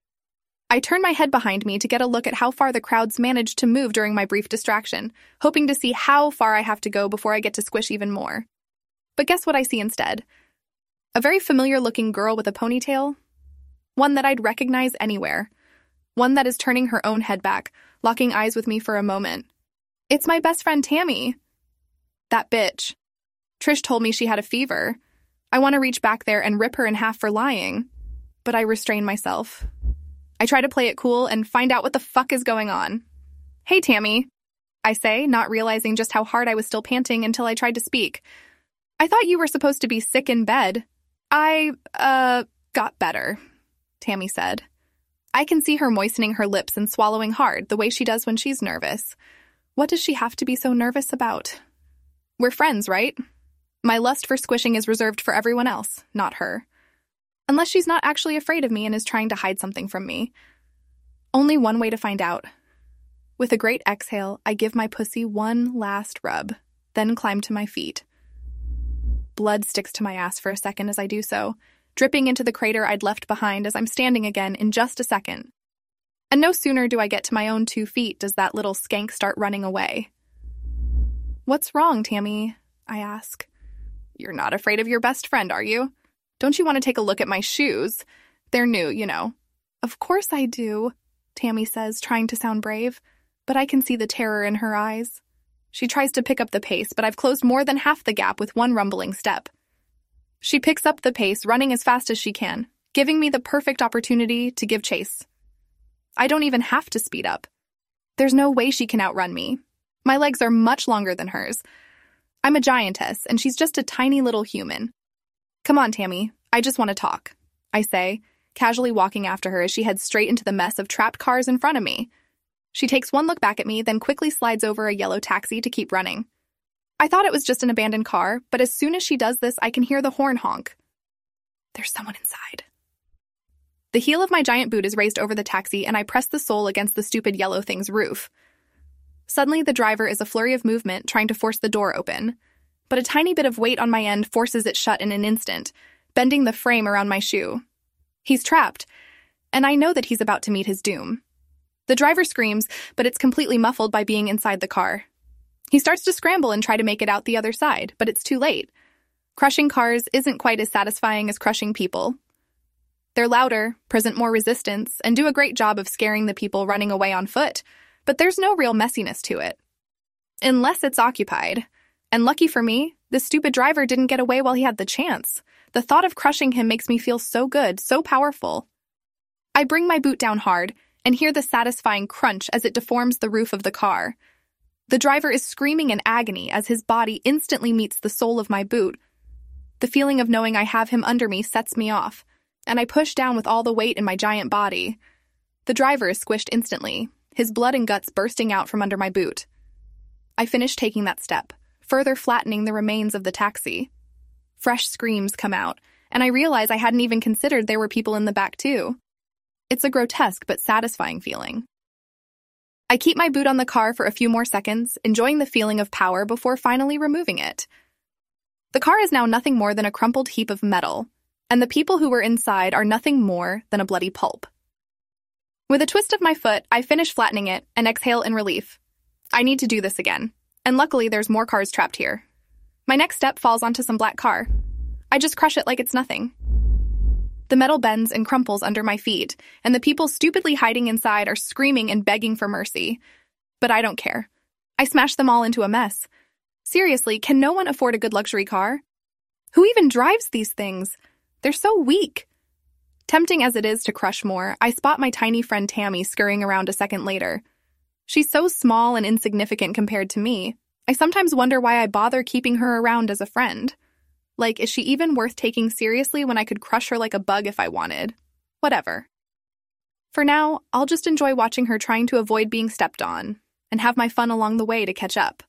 I turn my head behind me to get a look at how far the crowds managed to move during my brief distraction, hoping to see how far I have to go before I get to squish even more. But guess what I see instead? A very familiar-looking girl with a ponytail. One that I'd recognize anywhere. One that is turning her own head back, locking eyes with me for a moment. It's my best friend Tammy. That bitch. Trish told me she had a fever. I want to reach back there and rip her in half for lying, but I restrain myself. I try to play it cool and find out what the fuck is going on. Hey, Tammy, I say, not realizing just how hard I was still panting until I tried to speak. I thought you were supposed to be sick in bed. I, uh, got better, Tammy said. I can see her moistening her lips and swallowing hard, the way she does when she's nervous. What does she have to be so nervous about? We're friends, right? My lust for squishing is reserved for everyone else, not her. Unless she's not actually afraid of me and is trying to hide something from me. Only one way to find out. With a great exhale, I give my pussy one last rub, then climb to my feet. Blood sticks to my ass for a second as I do so, dripping into the crater I'd left behind as I'm standing again in just a second. And no sooner do I get to my own two feet does that little skank start running away. What's wrong, Tammy? I ask. You're not afraid of your best friend, are you? Don't you want to take a look at my shoes? They're new, you know. Of course I do, Tammy says, trying to sound brave, but I can see the terror in her eyes. She tries to pick up the pace, but I've closed more than half the gap with one rumbling step. She picks up the pace, running as fast as she can, giving me the perfect opportunity to give chase. I don't even have to speed up. There's no way she can outrun me. My legs are much longer than hers. I'm a giantess, and she's just a tiny little human. Come on, Tammy, I just want to talk, I say, casually walking after her as she heads straight into the mess of trapped cars in front of me. She takes one look back at me, then quickly slides over a yellow taxi to keep running. I thought it was just an abandoned car, but as soon as she does this, I can hear the horn honk. There's someone inside. The heel of my giant boot is raised over the taxi, and I press the sole against the stupid yellow thing's roof. Suddenly, the driver is a flurry of movement, trying to force the door open. But a tiny bit of weight on my end forces it shut in an instant, bending the frame around my shoe. He's trapped, and I know that he's about to meet his doom. The driver screams, but it's completely muffled by being inside the car. He starts to scramble and try to make it out the other side, but it's too late. Crushing cars isn't quite as satisfying as crushing people. They're louder, present more resistance, and do a great job of scaring the people running away on foot, but there's no real messiness to it. Unless it's occupied. And lucky for me, this stupid driver didn't get away while he had the chance. The thought of crushing him makes me feel so good, so powerful. I bring my boot down hard and hear the satisfying crunch as it deforms the roof of the car. The driver is screaming in agony as his body instantly meets the sole of my boot. The feeling of knowing I have him under me sets me off, and I push down with all the weight in my giant body. The driver is squished instantly, his blood and guts bursting out from under my boot. I finish taking that step, further flattening the remains of the taxi. Fresh screams come out, and I realize I hadn't even considered there were people in the back too. It's a grotesque but satisfying feeling. I keep my boot on the car for a few more seconds, enjoying the feeling of power before finally removing it. The car is now nothing more than a crumpled heap of metal, and the people who were inside are nothing more than a bloody pulp. With a twist of my foot, I finish flattening it and exhale in relief. I need to do this again, and luckily there's more cars trapped here. My next step falls onto some black car. I just crush it like it's nothing. The metal bends and crumples under my feet, and the people stupidly hiding inside are screaming and begging for mercy. But I don't care. I smash them all into a mess. Seriously, can no one afford a good luxury car? Who even drives these things? They're so weak. Tempting as it is to crush more, I spot my tiny friend Tammy scurrying around a second later. She's so small and insignificant compared to me. I sometimes wonder why I bother keeping her around as a friend. Like, is she even worth taking seriously when I could crush her like a bug if I wanted? Whatever. For now, I'll just enjoy watching her trying to avoid being stepped on, and have my fun along the way to catch up.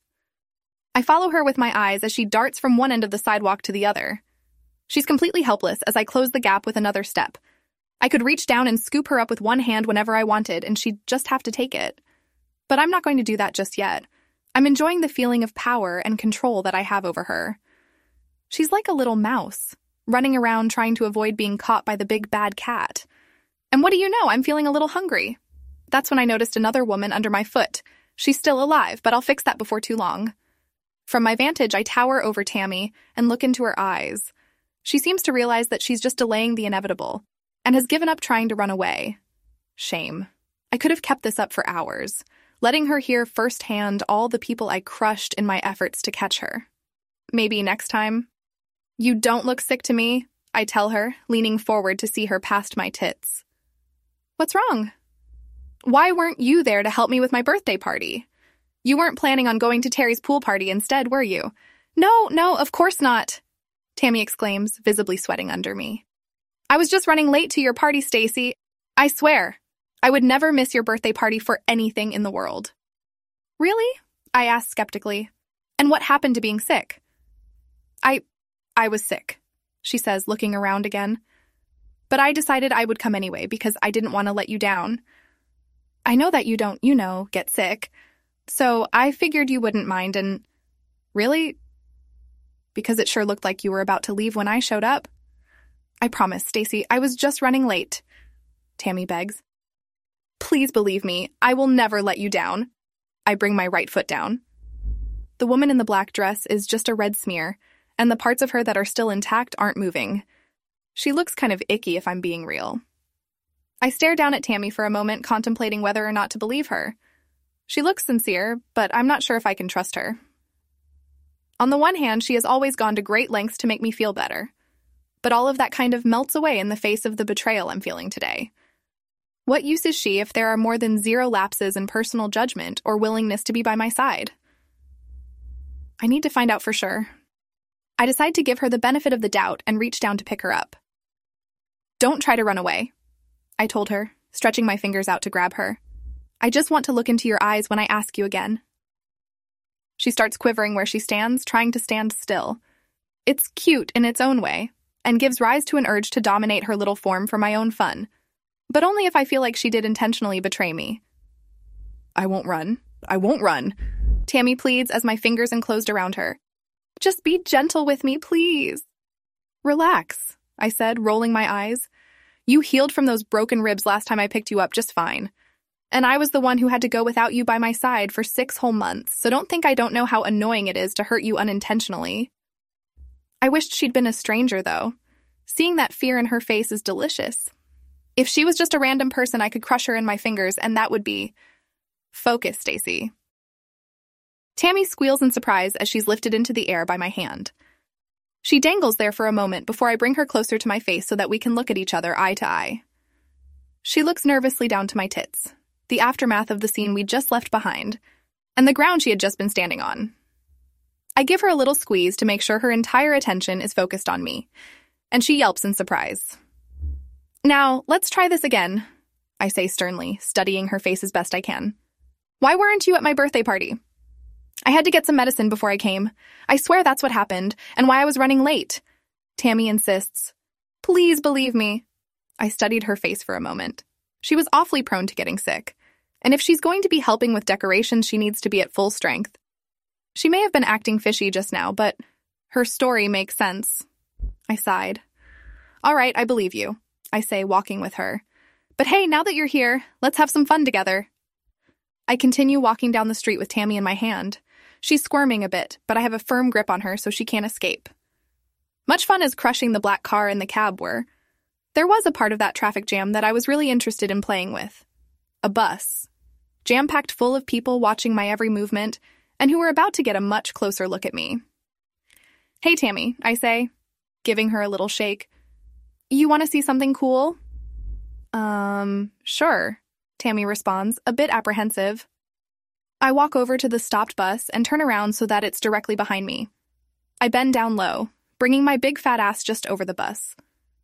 I follow her with my eyes as she darts from one end of the sidewalk to the other. She's completely helpless as I close the gap with another step. I could reach down and scoop her up with one hand whenever I wanted, and she'd just have to take it. But I'm not going to do that just yet. I'm enjoying the feeling of power and control that I have over her. She's like a little mouse, running around trying to avoid being caught by the big bad cat. And what do you know, I'm feeling a little hungry. That's when I noticed another woman under my foot. She's still alive, but I'll fix that before too long. From my vantage, I tower over Tammy and look into her eyes. She seems to realize that she's just delaying the inevitable, and has given up trying to run away. Shame. I could have kept this up for hours, letting her hear firsthand all the people I crushed in my efforts to catch her. Maybe next time. You don't look sick to me, I tell her, leaning forward to see her past my tits. What's wrong? Why weren't you there to help me with my birthday party? You weren't planning on going to Terry's pool party instead, were you? No, no, of course not, Tammy exclaims, visibly sweating under me. I was just running late to your party, Stacy. I swear, I would never miss your birthday party for anything in the world. Really? I asked skeptically. And what happened to being sick? I, I was sick, she says, looking around again. But I decided I would come anyway because I didn't want to let you down. I know that you don't, you know, get sick. So I figured you wouldn't mind and... Really? Because it sure looked like you were about to leave when I showed up. I promise, Stacy, I was just running late, Tammy begs. Please believe me, I will never let you down. I bring my right foot down. The woman in the black dress is just a red smear, and the parts of her that are still intact aren't moving. She looks kind of icky if I'm being real. I stare down at Tammy for a moment, contemplating whether or not to believe her. She looks sincere, but I'm not sure if I can trust her. On the one hand, she has always gone to great lengths to make me feel better. But all of that kind of melts away in the face of the betrayal I'm feeling today. What use is she if there are more than zero lapses in personal judgment or willingness to be by my side? I need to find out for sure. I decide to give her the benefit of the doubt and reach down to pick her up. Don't try to run away, I told her, stretching my fingers out to grab her. I just want to look into your eyes when I ask you again. She starts quivering where she stands, trying to stand still. It's cute in its own way, and gives rise to an urge to dominate her little form for my own fun, but only if I feel like she did intentionally betray me. I won't run. I won't run, Tammy pleads as my fingers enclosed around her. Just be gentle with me, please. Relax, I said, rolling my eyes. You healed from those broken ribs last time I picked you up just fine. And I was the one who had to go without you by my side for six whole months, so don't think I don't know how annoying it is to hurt you unintentionally. I wished she'd been a stranger, though. Seeing that fear in her face is delicious. If she was just a random person, I could crush her in my fingers, and that would be... Focus, Stacy. Tammy squeals in surprise as she's lifted into the air by my hand. She dangles there for a moment before I bring her closer to my face so that we can look at each other eye to eye. She looks nervously down to my tits, the aftermath of the scene we just left behind, and the ground she had just been standing on. I give her a little squeeze to make sure her entire attention is focused on me, and she yelps in surprise. Now, let's try this again, I say sternly, studying her face as best I can. Why weren't you at my birthday party? I had to get some medicine before I came. I swear that's what happened, and why I was running late. Tammy insists. Please believe me. I studied her face for a moment. She was awfully prone to getting sick, and if she's going to be helping with decorations, she needs to be at full strength. She may have been acting fishy just now, but her story makes sense. I sighed. All right, I believe you, I say, walking with her. But hey, now that you're here, let's have some fun together. I continue walking down the street with Tammy in my hand. She's squirming a bit, but I have a firm grip on her so she can't escape. Much fun as crushing the black car and the cab were, there was a part of that traffic jam that I was really interested in playing with. A bus. Jam-packed full of people watching my every movement and who were about to get a much closer look at me. "Hey, Tammy," I say, giving her a little shake. "You want to see something cool?" Um, sure, Tammy responds, a bit apprehensive. I walk over to the stopped bus and turn around so that it's directly behind me. I bend down low, bringing my big fat ass just over the bus.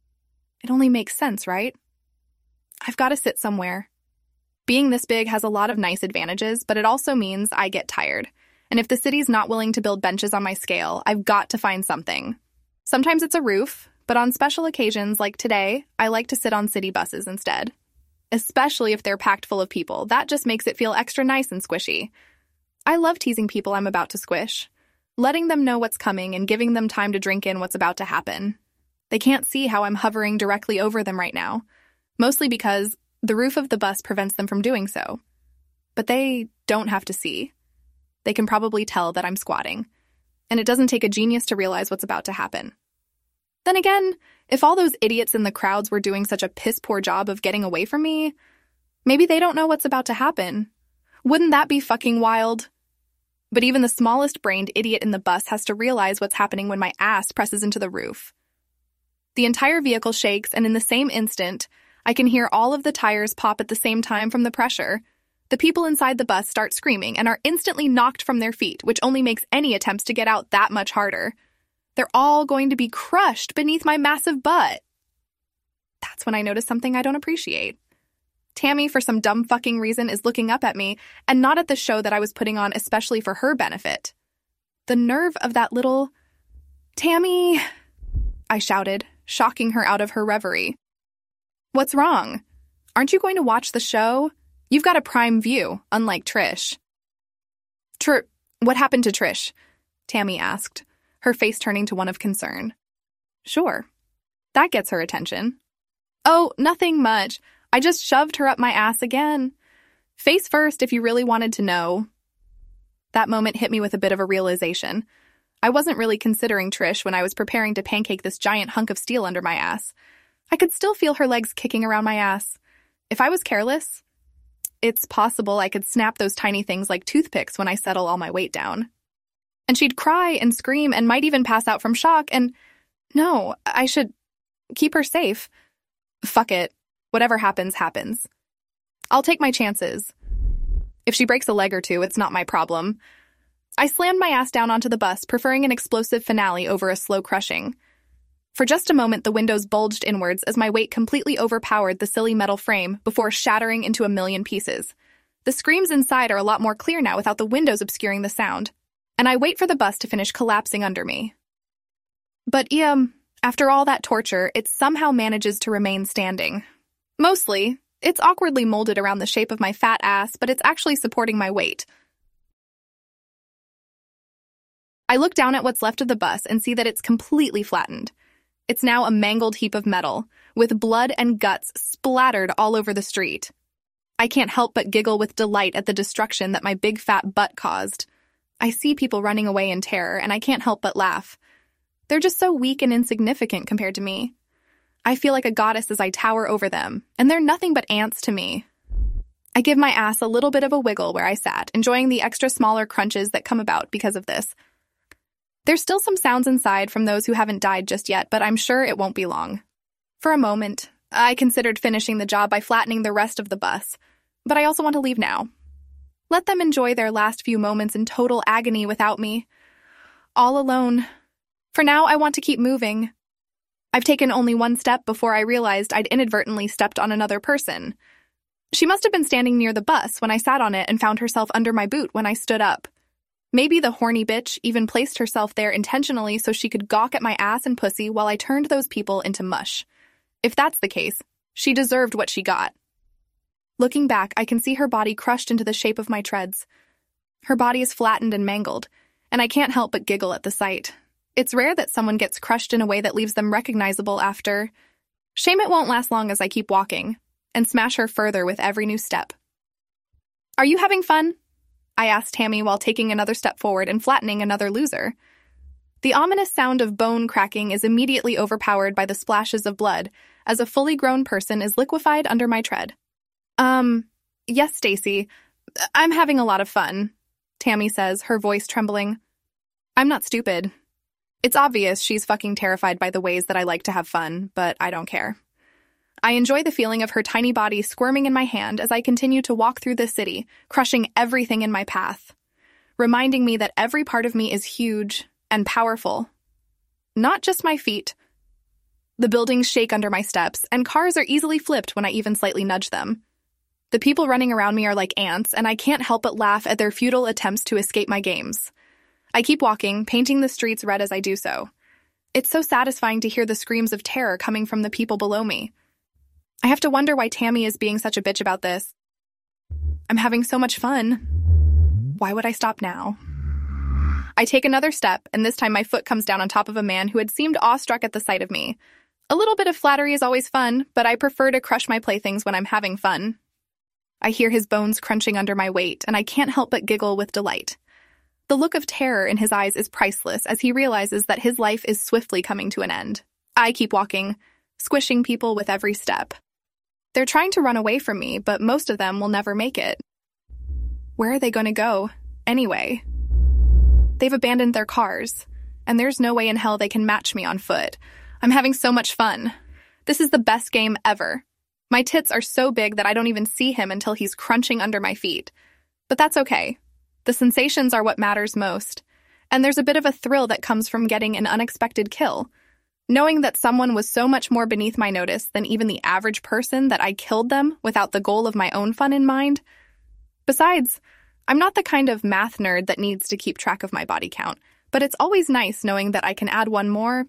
It only makes sense, right? I've got to sit somewhere. Being this big has a lot of nice advantages, but it also means I get tired. And if the city's not willing to build benches on my scale, I've got to find something. Sometimes it's a roof, but on special occasions like today, I like to sit on city buses instead. Especially if they're packed full of people. That just makes it feel extra nice and squishy. I love teasing people I'm about to squish, letting them know what's coming and giving them time to drink in what's about to happen. They can't see how I'm hovering directly over them right now, mostly because the roof of the bus prevents them from doing so. But they don't have to see. They can probably tell that I'm squatting, and it doesn't take a genius to realize what's about to happen. Then again, if all those idiots in the crowds were doing such a piss-poor job of getting away from me, maybe they don't know what's about to happen. Wouldn't that be fucking wild? But even the smallest-brained idiot in the bus has to realize what's happening when my ass presses into the roof. The entire vehicle shakes, and in the same instant, I can hear all of the tires pop at the same time from the pressure. The people inside the bus start screaming and are instantly knocked from their feet, which only makes any attempts to get out that much harder. They're all going to be crushed beneath my massive butt. That's when I notice something I don't appreciate. Tammy, for some dumb fucking reason, is looking up at me and not at the show that I was putting on especially for her benefit. The nerve of that little... "Tammy," I shouted, shocking her out of her reverie. "What's wrong? Aren't you going to watch the show? You've got a prime view, unlike Trish." Tr- what happened to Trish? Tammy asked, her face turning to one of concern. Sure. That gets her attention. Oh, nothing much. I just shoved her up my ass again. Face first if you really wanted to know. That moment hit me with a bit of a realization. I wasn't really considering Trish when I was preparing to pancake this giant hunk of steel under my ass. I could still feel her legs kicking around my ass. If I was careless, it's possible I could snap those tiny things like toothpicks when I settle all my weight down. And she'd cry and scream and might even pass out from shock, and no, I should keep her safe. Fuck it. Whatever happens, happens. I'll take my chances. If she breaks a leg or two, it's not my problem. I slammed my ass down onto the bus, preferring an explosive finale over a slow crushing. For just a moment, the windows bulged inwards as my weight completely overpowered the silly metal frame before shattering into a million pieces. The screams inside are a lot more clear now without the windows obscuring the sound, and I wait for the bus to finish collapsing under me. But, um, after all that torture, it somehow manages to remain standing. Mostly, it's awkwardly molded around the shape of my fat ass, but it's actually supporting my weight. I look down at what's left of the bus and see that it's completely flattened. It's now a mangled heap of metal, with blood and guts splattered all over the street. I can't help but giggle with delight at the destruction that my big fat butt caused. I see people running away in terror, and I can't help but laugh. They're just so weak and insignificant compared to me. I feel like a goddess as I tower over them, and they're nothing but ants to me. I give my ass a little bit of a wiggle where I sat, enjoying the extra smaller crunches that come about because of this. There's still some sounds inside from those who haven't died just yet, but I'm sure it won't be long. For a moment, I considered finishing the job by flattening the rest of the bus, but I also want to leave now. Let them enjoy their last few moments in total agony without me. All alone. For now, I want to keep moving. I've taken only one step before I realized I'd inadvertently stepped on another person. She must have been standing near the bus when I sat on it and found herself under my boot when I stood up. Maybe the horny bitch even placed herself there intentionally so she could gawk at my ass and pussy while I turned those people into mush. If that's the case, she deserved what she got. Looking back, I can see her body crushed into the shape of my treads. Her body is flattened and mangled, and I can't help but giggle at the sight. It's rare that someone gets crushed in a way that leaves them recognizable after. Shame it won't last long as I keep walking, and smash her further with every new step. Are you having fun? I asked Tammy while taking another step forward and flattening another loser. The ominous sound of bone cracking is immediately overpowered by the splashes of blood as a fully grown person is liquefied under my tread. Um, yes, Stacy. I'm having a lot of fun, Tammy says, her voice trembling. I'm not stupid. It's obvious she's fucking terrified by the ways that I like to have fun, but I don't care. I enjoy the feeling of her tiny body squirming in my hand as I continue to walk through the city, crushing everything in my path, reminding me that every part of me is huge and powerful. Not just my feet. The buildings shake under my steps, and cars are easily flipped when I even slightly nudge them. The people running around me are like ants, and I can't help but laugh at their futile attempts to escape my games. I keep walking, painting the streets red as I do so. It's so satisfying to hear the screams of terror coming from the people below me. I have to wonder why Tammy is being such a bitch about this. I'm having so much fun. Why would I stop now? I take another step, and this time my foot comes down on top of a man who had seemed awestruck at the sight of me. A little bit of flattery is always fun, but I prefer to crush my playthings when I'm having fun. I hear his bones crunching under my weight, and I can't help but giggle with delight. The look of terror in his eyes is priceless as he realizes that his life is swiftly coming to an end. I keep walking, squishing people with every step. They're trying to run away from me, but most of them will never make it. Where are they going to go, anyway? They've abandoned their cars, and there's no way in hell they can match me on foot. I'm having so much fun. This is the best game ever. My tits are so big that I don't even see him until he's crunching under my feet. But that's okay. The sensations are what matters most, and there's a bit of a thrill that comes from getting an unexpected kill. Knowing that someone was so much more beneath my notice than even the average person that I killed them without the goal of my own fun in mind. Besides, I'm not the kind of math nerd that needs to keep track of my body count, but it's always nice knowing that I can add one more.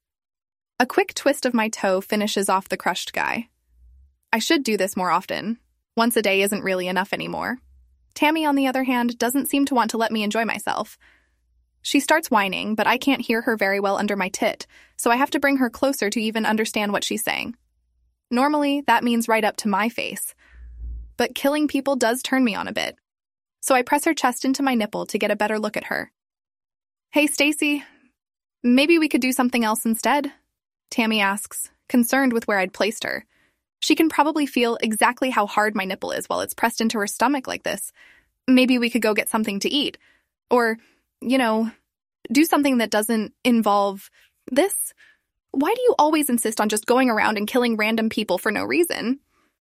A quick twist of my toe finishes off the crushed guy. I should do this more often. Once a day isn't really enough anymore. Tammy, on the other hand, doesn't seem to want to let me enjoy myself. She starts whining, but I can't hear her very well under my tit, so I have to bring her closer to even understand what she's saying. Normally, that means right up to my face. But killing people does turn me on a bit. So I press her chest into my nipple to get a better look at her. Hey, Stacy, maybe we could do something else instead? Tammy asks, concerned with where I'd placed her. She can probably feel exactly how hard my nipple is while it's pressed into her stomach like this. Maybe we could go get something to eat. Or, you know, do something that doesn't involve this. Why do you always insist on just going around and killing random people for no reason?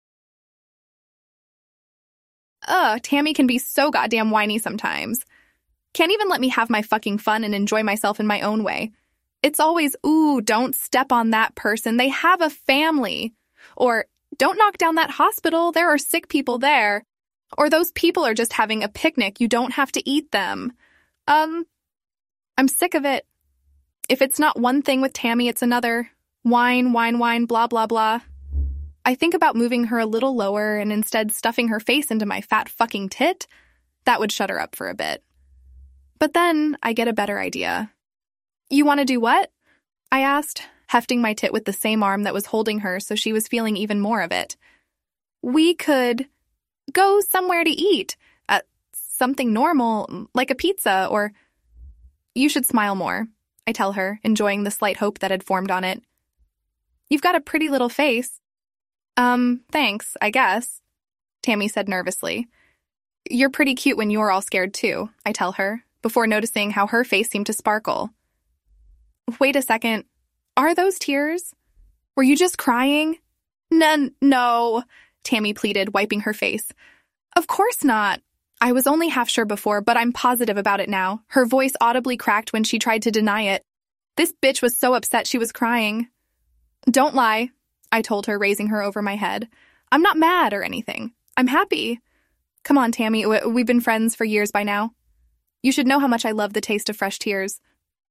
Ugh, Tammy can be so goddamn whiny sometimes. Can't even let me have my fucking fun and enjoy myself in my own way. It's always, ooh, don't step on that person. They have a family. Or, don't knock down that hospital. There are sick people there. Or those people are just having a picnic. You don't have to eat them. Um, I'm sick of it. If it's not one thing with Tammy, it's another. Whine, whine, whine, blah, blah, blah. I think about moving her a little lower and instead stuffing her face into my fat fucking tit. That would shut her up for a bit. But then I get a better idea. You want to do what? I asked, hefting my tit with the same arm that was holding her so she was feeling even more of it. We could go somewhere to eat. Uh, something normal, like a pizza, or... You should smile more, I tell her, enjoying the slight hope that had formed on it. You've got a pretty little face. Um, thanks, I guess, Tammy said nervously. You're pretty cute when you're all scared too, I tell her, before noticing how her face seemed to sparkle. Wait a second. Are those tears? Were you just crying? N- no, Tammy pleaded, wiping her face. Of course not. I was only half sure before, but I'm positive about it now. Her voice audibly cracked when she tried to deny it. This bitch was so upset she was crying. Don't lie, I told her, raising her over my head. I'm not mad or anything. I'm happy. Come on, Tammy, we've been friends for years by now. You should know how much I love the taste of fresh tears.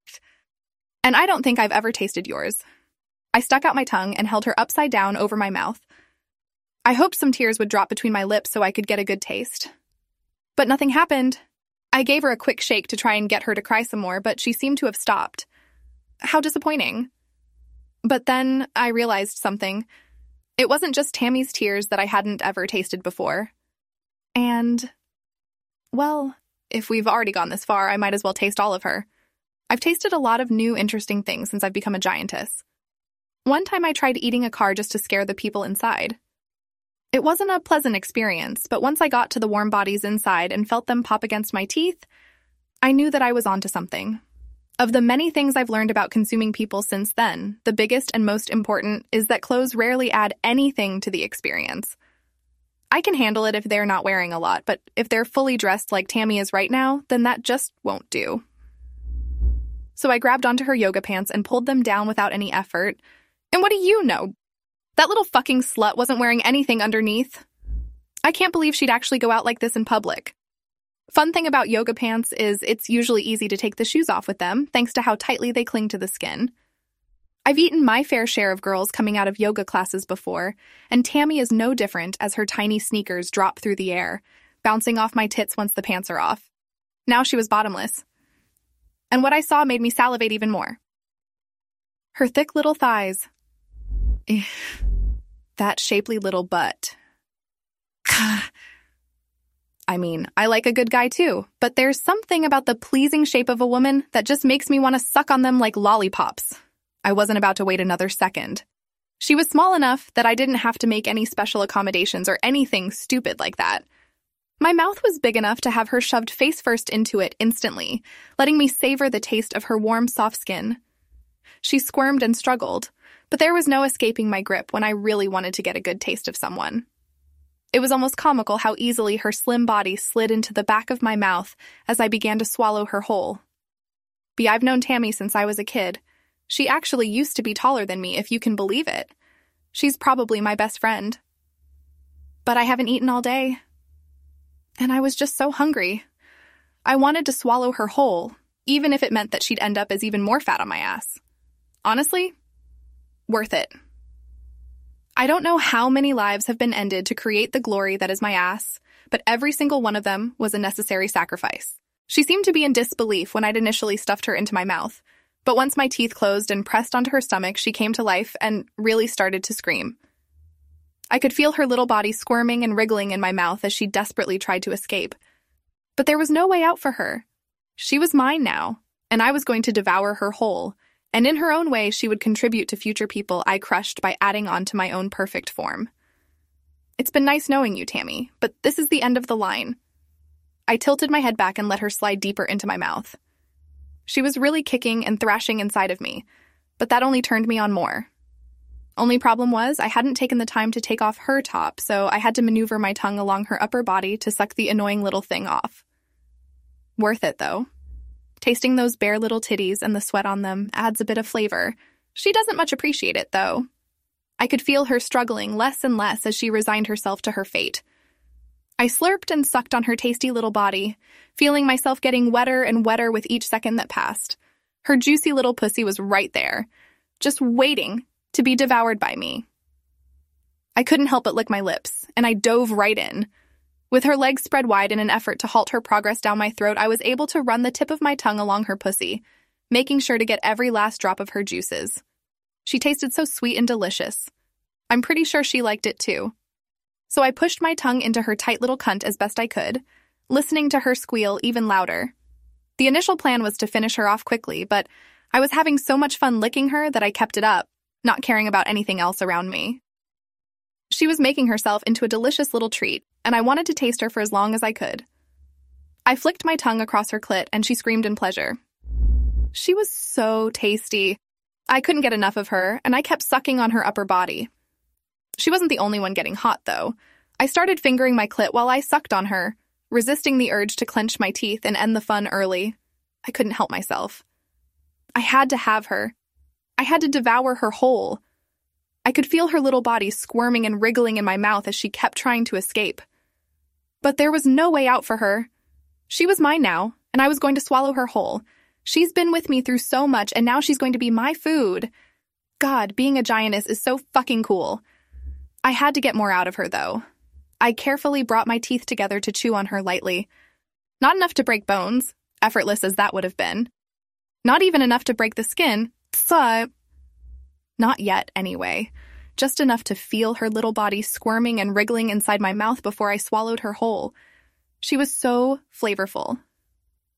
And I don't think I've ever tasted yours. I stuck out my tongue and held her upside down over my mouth. I hoped some tears would drop between my lips so I could get a good taste. But nothing happened. I gave her a quick shake to try and get her to cry some more, but she seemed to have stopped. How disappointing. But then I realized something. It wasn't just Tammy's tears that I hadn't ever tasted before. And, well, if we've already gone this far, I might as well taste all of her. I've tasted a lot of new, interesting things since I've become a giantess. One time I tried eating a car just to scare the people inside. It wasn't a pleasant experience, but once I got to the warm bodies inside and felt them pop against my teeth, I knew that I was onto something. Of the many things I've learned about consuming people since then, the biggest and most important is that clothes rarely add anything to the experience. I can handle it if they're not wearing a lot, but if they're fully dressed like Tammy is right now, then that just won't do. So I grabbed onto her yoga pants and pulled them down without any effort. And what do you know? That little fucking slut wasn't wearing anything underneath. I can't believe she'd actually go out like this in public. Fun thing about yoga pants is it's usually easy to take the shoes off with them, thanks to how tightly they cling to the skin. I've eaten my fair share of girls coming out of yoga classes before, and Tammy is no different as her tiny sneakers drop through the air, bouncing off my tits once the pants are off. Now she was bottomless. And what I saw made me salivate even more. Her thick little thighs. Ugh. That shapely little butt. I mean, I like a good guy too, but there's something about the pleasing shape of a woman that just makes me want to suck on them like lollipops. I wasn't about to wait another second. She was small enough that I didn't have to make any special accommodations or anything stupid like that. My mouth was big enough to have her shoved face first into it instantly, letting me savor the taste of her warm, soft skin. She squirmed and struggled, but there was no escaping my grip when I really wanted to get a good taste of someone. It was almost comical how easily her slim body slid into the back of my mouth as I began to swallow her whole. B, I've known Tammy since I was a kid. She actually used to be taller than me, if you can believe it. She's probably my best friend. But I haven't eaten all day. And I was just so hungry. I wanted to swallow her whole, even if it meant that she'd end up as even more fat on my ass. Honestly, worth it. I don't know how many lives have been ended to create the glory that is my ass, but every single one of them was a necessary sacrifice. She seemed to be in disbelief when I'd initially stuffed her into my mouth, but once my teeth closed and pressed onto her stomach, she came to life and really started to scream. I could feel her little body squirming and wriggling in my mouth as she desperately tried to escape. But there was no way out for her. She was mine now, and I was going to devour her whole, and in her own way she would contribute to future people I crushed by adding on to my own perfect form. It's been nice knowing you, Tammy, but this is the end of the line. I tilted my head back and let her slide deeper into my mouth. She was really kicking and thrashing inside of me, but that only turned me on more. Only problem was, I hadn't taken the time to take off her top, so I had to maneuver my tongue along her upper body to suck the annoying little thing off. Worth it, though. Tasting those bare little titties and the sweat on them adds a bit of flavor. She doesn't much appreciate it, though. I could feel her struggling less and less as she resigned herself to her fate. I slurped and sucked on her tasty little body, feeling myself getting wetter and wetter with each second that passed. Her juicy little pussy was right there, just waiting to be devoured by me. I couldn't help but lick my lips, and I dove right in. With her legs spread wide in an effort to halt her progress down my throat, I was able to run the tip of my tongue along her pussy, making sure to get every last drop of her juices. She tasted so sweet and delicious. I'm pretty sure she liked it too. So I pushed my tongue into her tight little cunt as best I could, listening to her squeal even louder. The initial plan was to finish her off quickly, but I was having so much fun licking her that I kept it up, not caring about anything else around me. She was making herself into a delicious little treat, and I wanted to taste her for as long as I could. I flicked my tongue across her clit, and she screamed in pleasure. She was so tasty. I couldn't get enough of her, and I kept sucking on her upper body. She wasn't the only one getting hot, though. I started fingering my clit while I sucked on her, resisting the urge to clench my teeth and end the fun early. I couldn't help myself. I had to have her. I had to devour her whole. I could feel her little body squirming and wriggling in my mouth as she kept trying to escape. But there was no way out for her. She was mine now, and I was going to swallow her whole. She's been with me through so much, and now she's going to be my food. God, being a giantess is so fucking cool. I had to get more out of her, though. I carefully brought my teeth together to chew on her lightly. Not enough to break bones, effortless as that would have been. Not even enough to break the skin. So, not yet, anyway. Just enough to feel her little body squirming and wriggling inside my mouth before I swallowed her whole. She was so flavorful,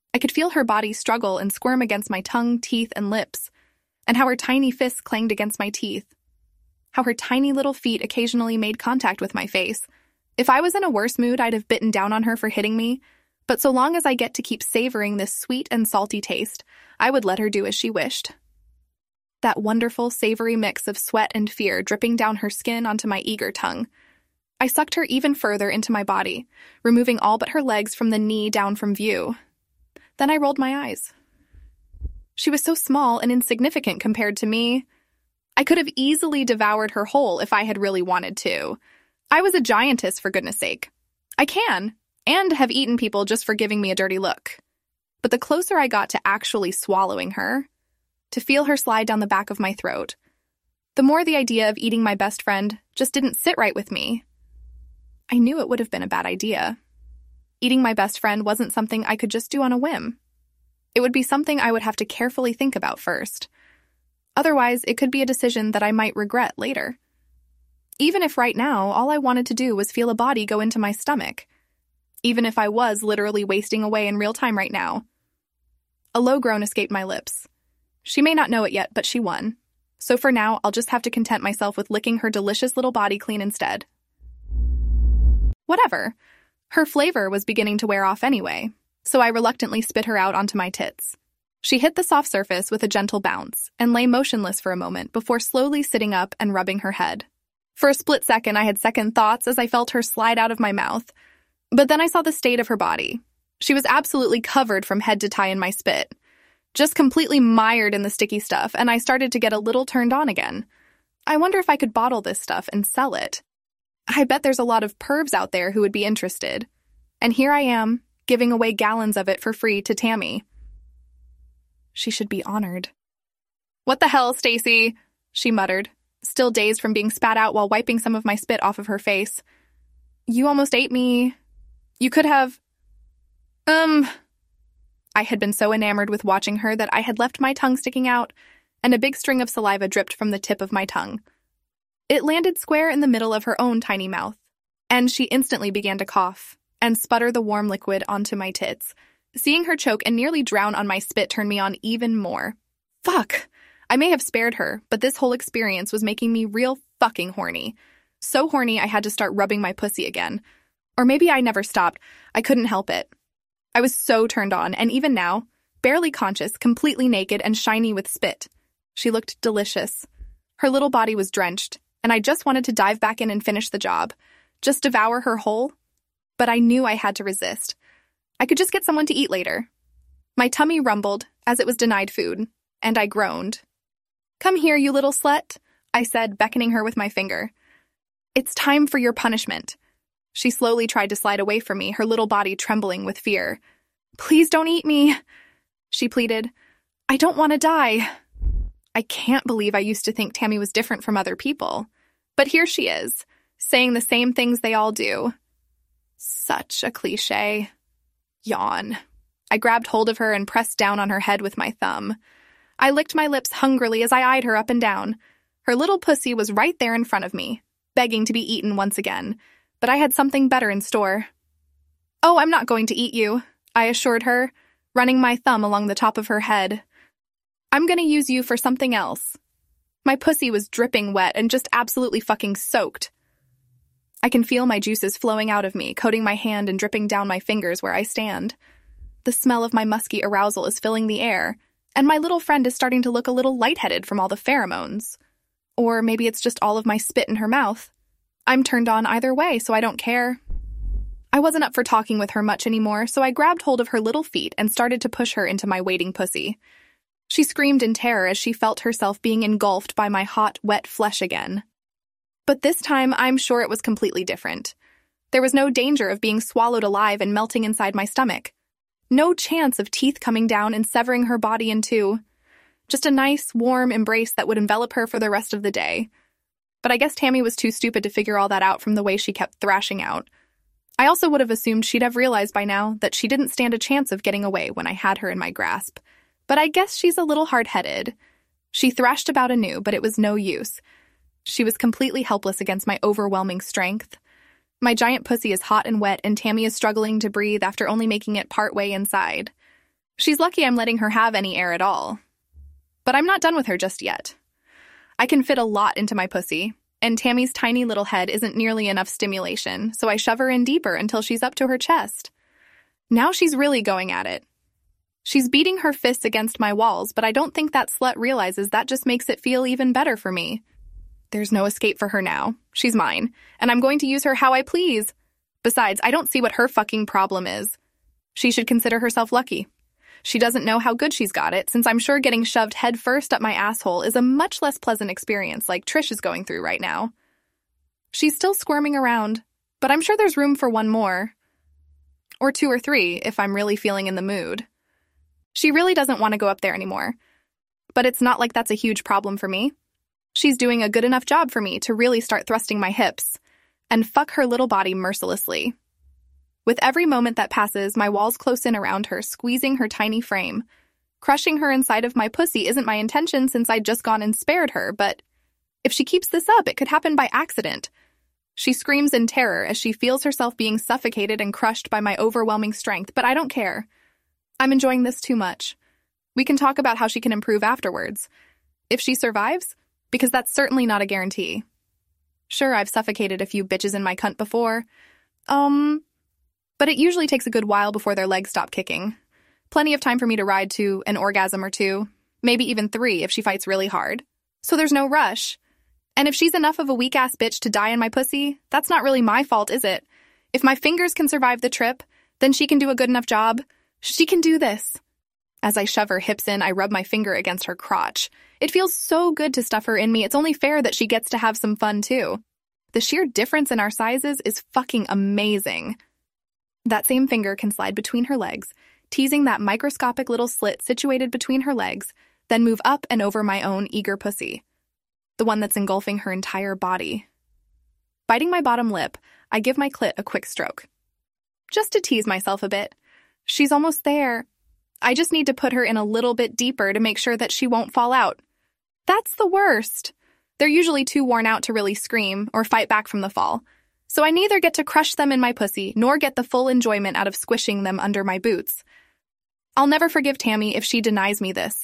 I could feel her body struggle and squirm against my tongue, teeth, and lips, and how her tiny fists clanged against my teeth. How her tiny little feet occasionally made contact with my face. If I was in a worse mood, I'd have bitten down on her for hitting me, but so long as I get to keep savoring this sweet and salty taste, I would let her do as she wished. That wonderful, savory mix of sweat and fear dripping down her skin onto my eager tongue. I sucked her even further into my body, removing all but her legs from the knee down from view. Then I rolled my eyes. She was so small and insignificant compared to me. I could have easily devoured her whole if I had really wanted to. I was a giantess, for goodness sake. I can, and have eaten people just for giving me a dirty look. But the closer I got to actually swallowing her, to feel her slide down the back of my throat, the more the idea of eating my best friend just didn't sit right with me. I knew it would have been a bad idea. Eating my best friend wasn't something I could just do on a whim. It would be something I would have to carefully think about first. Otherwise, it could be a decision that I might regret later. Even if right now all I wanted to do was feel a body go into my stomach. Even if I was literally wasting away in real time right now. A low groan escaped my lips. She may not know it yet, but she won. So for now, I'll just have to content myself with licking her delicious little body clean instead. Whatever. Her flavor was beginning to wear off anyway, so I reluctantly spit her out onto my tits. She hit the soft surface with a gentle bounce and lay motionless for a moment before slowly sitting up and rubbing her head. For a split second, I had second thoughts as I felt her slide out of my mouth, but then I saw the state of her body. She was absolutely covered from head to tie in my spit, just completely mired in the sticky stuff, and I started to get a little turned on again. I wonder if I could bottle this stuff and sell it. I bet there's a lot of pervs out there who would be interested. And here I am, giving away gallons of it for free to Tammy. She should be honored. "What the hell, Stacy?" she muttered, still dazed from being spat out while wiping some of my spit off of her face. "You almost ate me. You could have... Um... I had been so enamored with watching her that I had left my tongue sticking out, and a big string of saliva dripped from the tip of my tongue. It landed square in the middle of her own tiny mouth, and she instantly began to cough and sputter the warm liquid onto my tits. Seeing her choke and nearly drown on my spit turned me on even more. Fuck! I may have spared her, but this whole experience was making me real fucking horny. So horny I had to start rubbing my pussy again. Or maybe I never stopped. I couldn't help it. I was so turned on, and even now, barely conscious, completely naked and shiny with spit. She looked delicious. Her little body was drenched, and I just wanted to dive back in and finish the job. Just devour her whole. But I knew I had to resist. I could just get someone to eat later. My tummy rumbled as it was denied food, and I groaned. "Come here, you little slut," I said, beckoning her with my finger. "It's time for your punishment." She slowly tried to slide away from me, her little body trembling with fear. "Please don't eat me," she pleaded. "I don't want to die." I can't believe I used to think Tammy was different from other people. But here she is, saying the same things they all do. Such a cliche. Yawn. I grabbed hold of her and pressed down on her head with my thumb. I licked my lips hungrily as I eyed her up and down. Her little pussy was right there in front of me, begging to be eaten once again, but I had something better in store. "Oh, I'm not going to eat you," I assured her, running my thumb along the top of her head. "I'm going to use you for something else." My pussy was dripping wet and just absolutely fucking soaked. I can feel my juices flowing out of me, coating my hand and dripping down my fingers where I stand. The smell of my musky arousal is filling the air, and my little friend is starting to look a little lightheaded from all the pheromones. Or maybe it's just all of my spit in her mouth. I'm turned on either way, so I don't care. I wasn't up for talking with her much anymore, so I grabbed hold of her little feet and started to push her into my waiting pussy. She screamed in terror as she felt herself being engulfed by my hot, wet flesh again. But this time, I'm sure it was completely different. There was no danger of being swallowed alive and melting inside my stomach. No chance of teeth coming down and severing her body in two. Just a nice, warm embrace that would envelop her for the rest of the day. But I guess Tammy was too stupid to figure all that out from the way she kept thrashing out. I also would have assumed she'd have realized by now that she didn't stand a chance of getting away when I had her in my grasp. But I guess she's a little hard-headed. She thrashed about anew, but it was no use. She was completely helpless against my overwhelming strength. My giant pussy is hot and wet, and Tammy is struggling to breathe after only making it partway inside. She's lucky I'm letting her have any air at all. But I'm not done with her just yet. I can fit a lot into my pussy, and Tammy's tiny little head isn't nearly enough stimulation, so I shove her in deeper until she's up to her chest. Now she's really going at it. She's beating her fists against my walls, but I don't think that slut realizes that just makes it feel even better for me. There's no escape for her now. She's mine, and I'm going to use her how I please. Besides, I don't see what her fucking problem is. She should consider herself lucky. She doesn't know how good she's got it, since I'm sure getting shoved headfirst up my asshole is a much less pleasant experience like Trish is going through right now. She's still squirming around, but I'm sure there's room for one more. Or two or three, if I'm really feeling in the mood. She really doesn't want to go up there anymore. But it's not like that's a huge problem for me. She's doing a good enough job for me to really start thrusting my hips and fuck her little body mercilessly. With every moment that passes, my walls close in around her, squeezing her tiny frame. Crushing her inside of my pussy isn't my intention since I'd just gone and spared her, but if she keeps this up, it could happen by accident. She screams in terror as she feels herself being suffocated and crushed by my overwhelming strength, but I don't care. I'm enjoying this too much. We can talk about how she can improve afterwards. If she survives, because that's certainly not a guarantee. Sure, I've suffocated a few bitches in my cunt before. Um... But it usually takes a good while before their legs stop kicking. Plenty of time for me to ride to an orgasm or two, maybe even three if she fights really hard. So there's no rush. And if she's enough of a weak-ass bitch to die in my pussy, that's not really my fault, is it? If my fingers can survive the trip, then she can do a good enough job. She can do this. As I shove her hips in, I rub my finger against her crotch. It feels so good to stuff her in me, it's only fair that she gets to have some fun too. The sheer difference in our sizes is fucking amazing. That same finger can slide between her legs, teasing that microscopic little slit situated between her legs, then move up and over my own eager pussy, the one that's engulfing her entire body. Biting my bottom lip, I give my clit a quick stroke. Just to tease myself a bit. She's almost there. I just need to put her in a little bit deeper to make sure that she won't fall out. That's the worst. They're usually too worn out to really scream or fight back from the fall. So I neither get to crush them in my pussy, nor get the full enjoyment out of squishing them under my boots. I'll never forgive Tammy if she denies me this.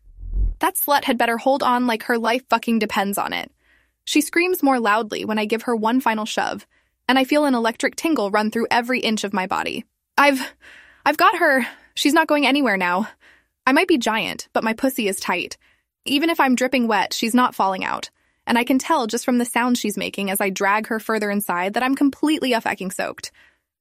That slut had better hold on like her life fucking depends on it. She screams more loudly when I give her one final shove, and I feel an electric tingle run through every inch of my body. I've... I've got her. She's not going anywhere now. I might be giant, but my pussy is tight. Even if I'm dripping wet, she's not falling out. And I can tell just from the sound she's making as I drag her further inside that I'm completely a-fucking soaked.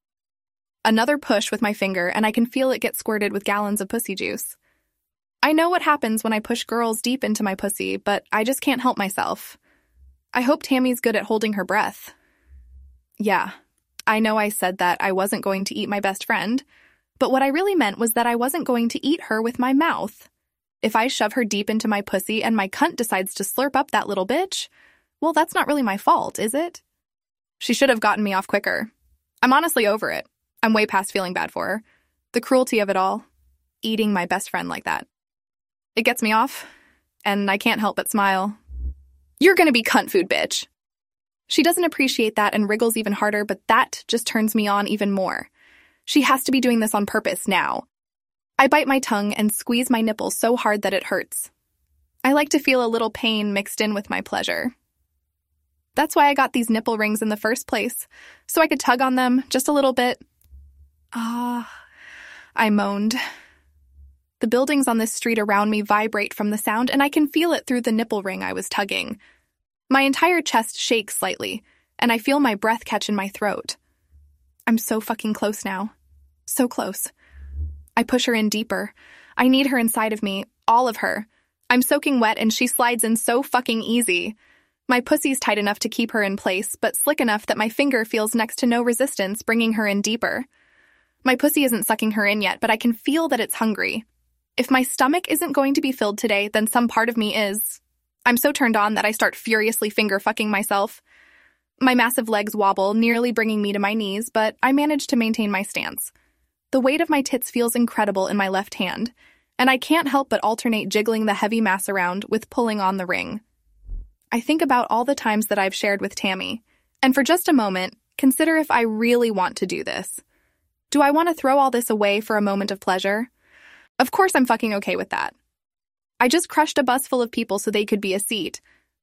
Another push with my finger, and I can feel it get squirted with gallons of pussy juice. I know what happens when I push girls deep into my pussy, but I just can't help myself. I hope Tammy's good at holding her breath. Yeah, I know I said that I wasn't going to eat my best friend, but what I really meant was that I wasn't going to eat her with my mouth. If I shove her deep into my pussy and my cunt decides to slurp up that little bitch, well, that's not really my fault, is it? She should have gotten me off quicker. I'm honestly over it. I'm way past feeling bad for her. The cruelty of it all. Eating my best friend like that. It gets me off, and I can't help but smile. You're gonna be cunt food, bitch. She doesn't appreciate that and wriggles even harder, but that just turns me on even more. She has to be doing this on purpose now. I bite my tongue and squeeze my nipple so hard that it hurts. I like to feel a little pain mixed in with my pleasure. That's why I got these nipple rings in the first place, so I could tug on them just a little bit. Ah, I moaned. The buildings on this street around me vibrate from the sound, and I can feel it through the nipple ring I was tugging. My entire chest shakes slightly, and I feel my breath catch in my throat. I'm so fucking close now. So close. I push her in deeper. I need her inside of me, all of her. I'm soaking wet and she slides in so fucking easy. My pussy's tight enough to keep her in place, but slick enough that my finger feels next to no resistance, bringing her in deeper. My pussy isn't sucking her in yet, but I can feel that it's hungry. If my stomach isn't going to be filled today, then some part of me is. I'm so turned on that I start furiously finger-fucking myself. My massive legs wobble, nearly bringing me to my knees, but I manage to maintain my stance. The weight of my tits feels incredible in my left hand, and I can't help but alternate jiggling the heavy mass around with pulling on the ring. I think about all the times that I've shared with Tammy, and for just a moment, consider if I really want to do this. Do I want to throw all this away for a moment of pleasure? Of course I'm fucking okay with that. I just crushed a bus full of people so they could be a seat.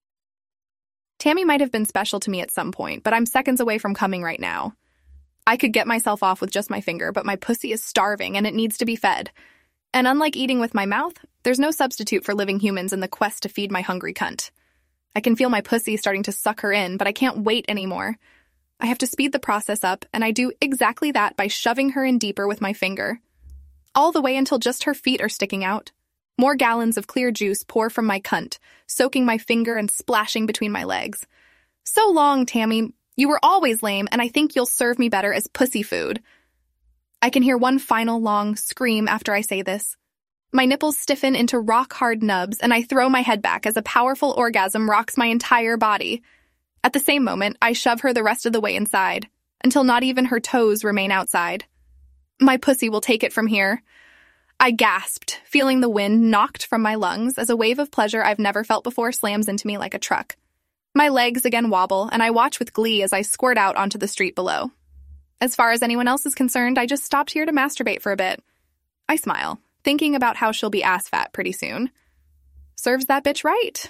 Tammy might have been special to me at some point, but I'm seconds away from coming right now. I could get myself off with just my finger, but my pussy is starving and it needs to be fed. And unlike eating with my mouth, there's no substitute for living humans in the quest to feed my hungry cunt. I can feel my pussy starting to suck her in, but I can't wait anymore. I have to speed the process up, and I do exactly that by shoving her in deeper with my finger. All the way until just her feet are sticking out. More gallons of clear juice pour from my cunt, soaking my finger and splashing between my legs. So long, Tammy. You were always lame, and I think you'll serve me better as pussy food. I can hear one final long scream after I say this. My nipples stiffen into rock-hard nubs, and I throw my head back as a powerful orgasm rocks my entire body. At the same moment, I shove her the rest of the way inside, until not even her toes remain outside. My pussy will take it from here. I gasped, feeling the wind knocked from my lungs as a wave of pleasure I've never felt before slams into me like a truck. My legs again wobble, and I watch with glee as I squirt out onto the street below. As far as anyone else is concerned, I just stopped here to masturbate for a bit. I smile, thinking about how she'll be ass fat pretty soon. Serves that bitch right.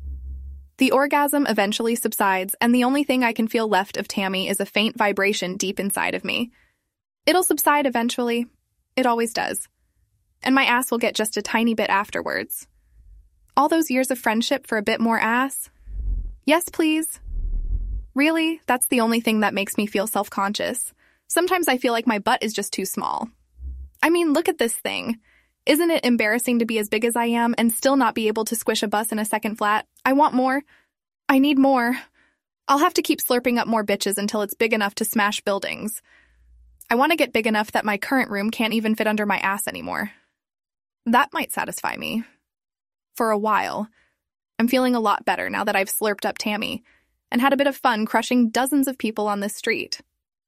The orgasm eventually subsides, and the only thing I can feel left of Tammy is a faint vibration deep inside of me. It'll subside eventually. It always does. And my ass will get just a tiny bit afterwards. All those years of friendship for a bit more ass? Yes, please. Really, that's the only thing that makes me feel self-conscious. Sometimes I feel like my butt is just too small. I mean, look at this thing. Isn't it embarrassing to be as big as I am and still not be able to squish a bus in a second flat? I want more. I need more. I'll have to keep slurping up more bitches until it's big enough to smash buildings. I want to get big enough that my current room can't even fit under my ass anymore. That might satisfy me. For a while. I'm feeling a lot better now that I've slurped up Tammy and had a bit of fun crushing dozens of people on this street.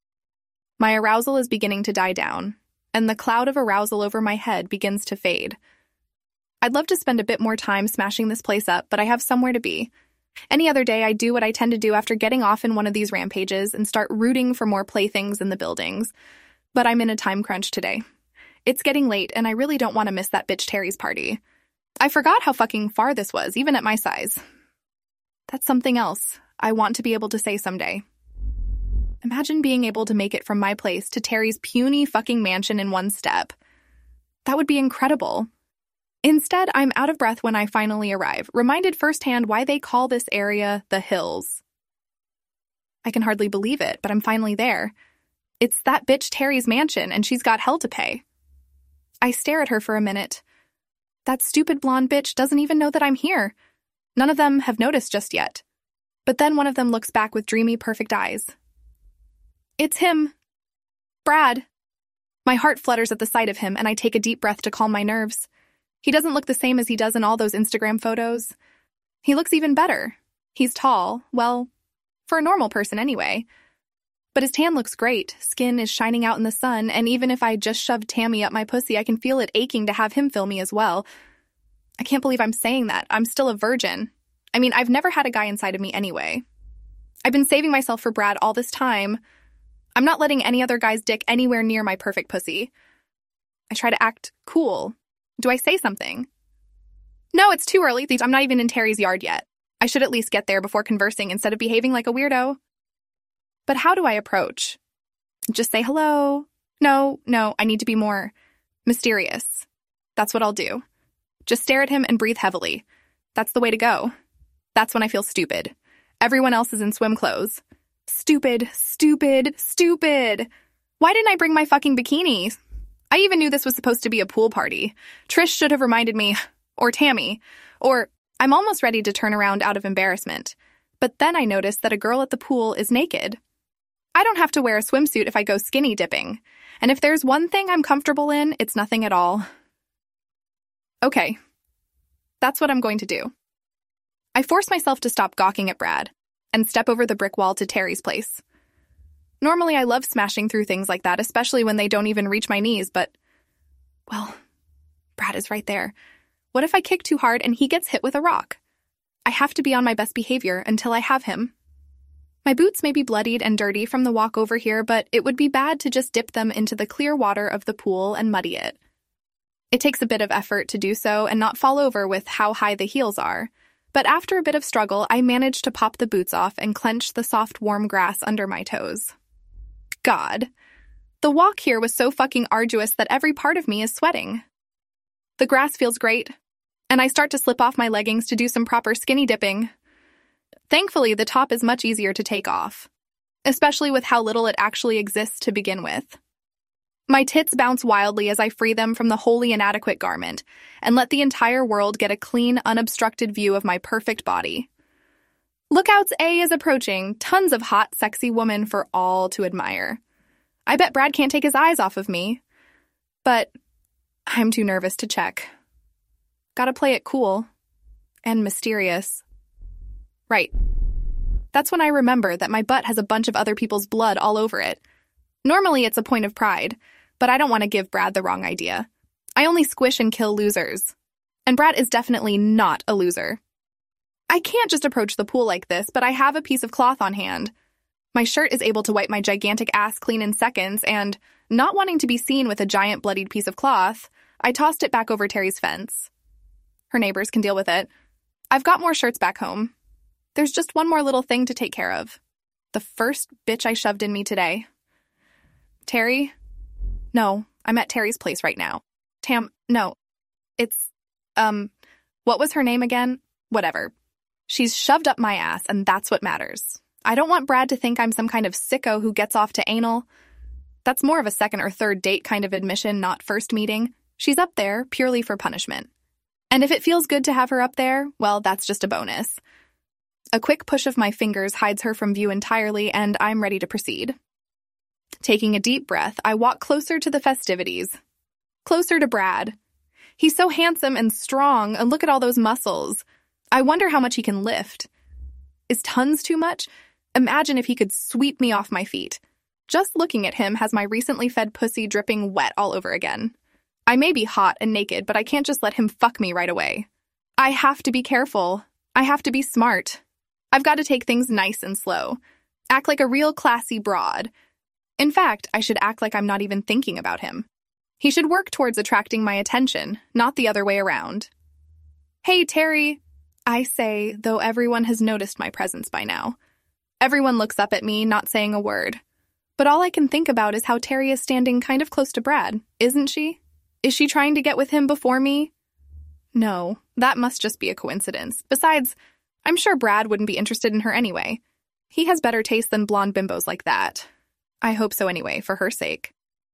My arousal is beginning to die down, and the cloud of arousal over my head begins to fade. I'd love to spend a bit more time smashing this place up, but I have somewhere to be. Any other day, I do what I tend to do after getting off in one of these rampages and start rooting for more playthings in the buildings. But I'm in a time crunch today. It's getting late, and I really don't want to miss that bitch Terry's party. I forgot how fucking far this was, even at my size. That's something else I want to be able to say someday. Imagine being able to make it from my place to Terry's puny fucking mansion in one step. That would be incredible. Instead, I'm out of breath when I finally arrive, reminded firsthand why they call this area the Hills. I can hardly believe it, but I'm finally there. It's that bitch Terry's mansion, and she's got hell to pay. I stare at her for a minute. That stupid blonde bitch doesn't even know that I'm here. None of them have noticed just yet. But then one of them looks back with dreamy, perfect eyes. It's him. Brad. My heart flutters at the sight of him, and I take a deep breath to calm my nerves. He doesn't look the same as he does in all those Instagram photos. He looks even better. He's tall, well, for a normal person anyway. But his tan looks great, skin is shining out in the sun, and even if I just shoved Tammy up my pussy, I can feel it aching to have him fill me as well. I can't believe I'm saying that. I'm still a virgin. I mean, I've never had a guy inside of me anyway. I've been saving myself for Brad all this time. I'm not letting any other guy's dick anywhere near my perfect pussy. I try to act cool. Do I say something? No, it's too early. I'm not even in Terry's yard yet. I should at least get there before conversing instead of behaving like a weirdo. But how do I approach? Just say hello? No, no, I need to be more mysterious. That's what I'll do. Just stare at him and breathe heavily. That's the way to go. That's when I feel stupid. Everyone else is in swim clothes. Stupid, stupid, stupid. Why didn't I bring my fucking bikini? I even knew this was supposed to be a pool party. Trish should have reminded me, or Tammy, or I'm almost ready to turn around out of embarrassment. But then I noticed that a girl at the pool is naked. I don't have to wear a swimsuit if I go skinny dipping. And if there's one thing I'm comfortable in, it's nothing at all. Okay. That's what I'm going to do. I force myself to stop gawking at Brad and step over the brick wall to Terry's place. Normally, I love smashing through things like that, especially when they don't even reach my knees, but, well, Brad is right there. What if I kick too hard and he gets hit with a rock? I have to be on my best behavior until I have him. My boots may be bloodied and dirty from the walk over here, but it would be bad to just dip them into the clear water of the pool and muddy it. It takes a bit of effort to do so and not fall over with how high the heels are. But after a bit of struggle, I managed to pop the boots off and clench the soft, warm grass under my toes. God. The walk here was so fucking arduous that every part of me is sweating. The grass feels great, and I start to slip off my leggings to do some proper skinny dipping. Thankfully, the top is much easier to take off, especially with how little it actually exists to begin with. My tits bounce wildly as I free them from the wholly inadequate garment and let the entire world get a clean, unobstructed view of my perfect body. Lookouts A is approaching, tons of hot, sexy women for all to admire. I bet Brad can't take his eyes off of me, but I'm too nervous to check. Gotta play it cool and mysterious. Right. That's when I remember that my butt has a bunch of other people's blood all over it. Normally it's a point of pride, but I don't want to give Brad the wrong idea. I only squish and kill losers. And Brad is definitely not a loser. I can't just approach the pool like this, but I have a piece of cloth on hand. My shirt is able to wipe my gigantic ass clean in seconds, and, not wanting to be seen with a giant bloodied piece of cloth, I tossed it back over Terry's fence. Her neighbors can deal with it. I've got more shirts back home. There's just one more little thing to take care of. The first bitch I shoved in me today. Terry? No, I'm at Terry's place right now. Tam, no. It's, um, what was her name again? Whatever. She's shoved up my ass, and that's what matters. I don't want Brad to think I'm some kind of sicko who gets off to anal. That's more of a second or third date kind of admission, not first meeting. She's up there purely for punishment. And if it feels good to have her up there, well, that's just a bonus. A quick push of my fingers hides her from view entirely, and I'm ready to proceed. Taking a deep breath, I walk closer to the festivities. Closer to Brad. He's so handsome and strong, and look at all those muscles. I wonder how much he can lift. Is tons too much? Imagine if he could sweep me off my feet. Just looking at him has my recently fed pussy dripping wet all over again. I may be hot and naked, but I can't just let him fuck me right away. I have to be careful. I have to be smart. I've got to take things nice and slow. Act like a real classy broad. In fact, I should act like I'm not even thinking about him. He should work towards attracting my attention, not the other way around. Hey, Terry, I say, though everyone has noticed my presence by now. Everyone looks up at me, not saying a word. But all I can think about is how Terry is standing kind of close to Brad, isn't she? Is she trying to get with him before me? No, that must just be a coincidence. Besides, I'm sure Brad wouldn't be interested in her anyway. He has better taste than blonde bimbos like that. I hope so anyway, for her sake.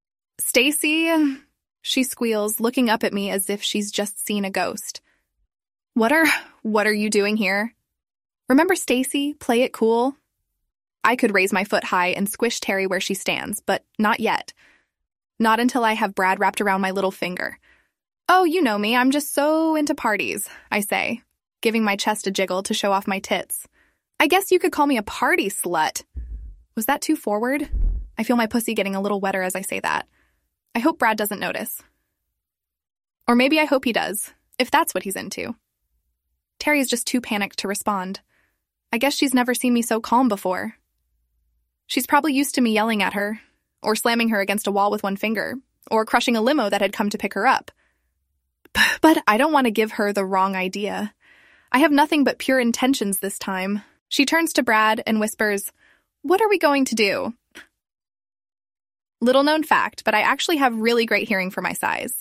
Stacy, she squeals, looking up at me as if she's just seen a ghost. What are, what are you doing here? Remember Stacy, play it cool? I could raise my foot high and squish Terry where she stands, but not yet. Not until I have Brad wrapped around my little finger. Oh, you know me, I'm just so into parties, I say, giving my chest a jiggle to show off my tits. I guess you could call me a party slut. Was that too forward? I feel my pussy getting a little wetter as I say that. I hope Brad doesn't notice. Or maybe I hope he does, if that's what he's into. Terry's just too panicked to respond. I guess she's never seen me so calm before. She's probably used to me yelling at her, or slamming her against a wall with one finger, or crushing a limo that had come to pick her up. But I don't want to give her the wrong idea. I have nothing but pure intentions this time. She turns to Brad and whispers, "What are we going to do?" Little known fact, but I actually have really great hearing for my size.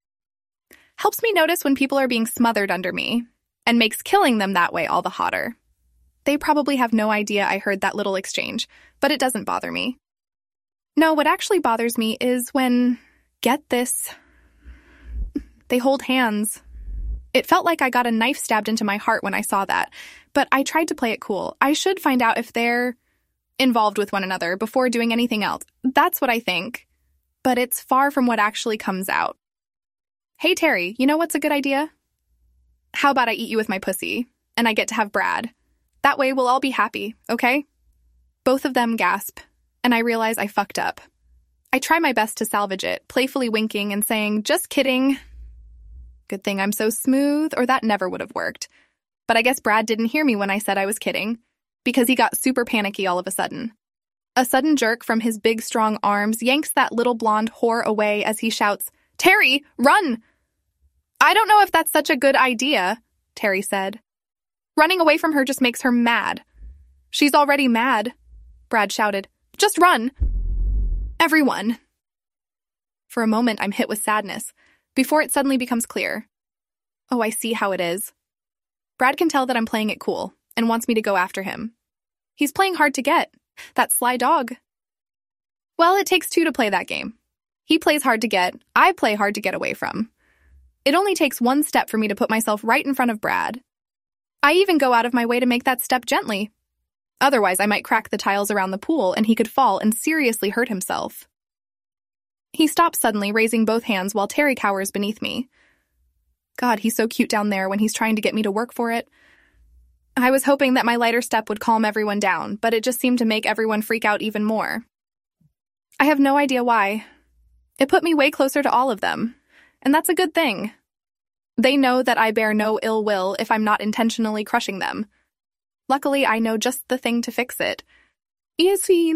Helps me notice when people are being smothered under me, and makes killing them that way all the hotter. They probably have no idea I heard that little exchange, but it doesn't bother me. No, what actually bothers me is when, get this, they hold hands. It felt like I got a knife stabbed into my heart when I saw that, but I tried to play it cool. I should find out if they're involved with one another before doing anything else. That's what I think. But it's far from what actually comes out. Hey, Terry, you know what's a good idea? How about I eat you with my pussy, and I get to have Brad? That way we'll all be happy, okay? Both of them gasp, and I realize I fucked up. I try my best to salvage it, playfully winking and saying, "Just kidding." Good thing I'm so smooth, or that never would have worked. But I guess Brad didn't hear me when I said I was kidding, because he got super panicky all of a sudden. A sudden jerk from his big, strong arms yanks that little blonde whore away as he shouts, "Terry, run!" I don't know if that's such a good idea, Terry said. Running away from her just makes her mad. She's already mad, Brad shouted. Just run. Everyone. For a moment, I'm hit with sadness, before it suddenly becomes clear. Oh, I see how it is. Brad can tell that I'm playing it cool and wants me to go after him. He's playing hard to get. That sly dog. Well, it takes two to play that game. He plays hard to get, I play hard to get away from. It only takes one step for me to put myself right in front of Brad. I even go out of my way to make that step gently. Otherwise, I might crack the tiles around the pool and he could fall and seriously hurt himself. He stops suddenly, raising both hands while Terry cowers beneath me. God, he's so cute down there when he's trying to get me to work for it. I was hoping that my lighter step would calm everyone down, but it just seemed to make everyone freak out even more. I have no idea why. It put me way closer to all of them, and that's a good thing. They know that I bear no ill will if I'm not intentionally crushing them. Luckily, I know just the thing to fix it. Easy.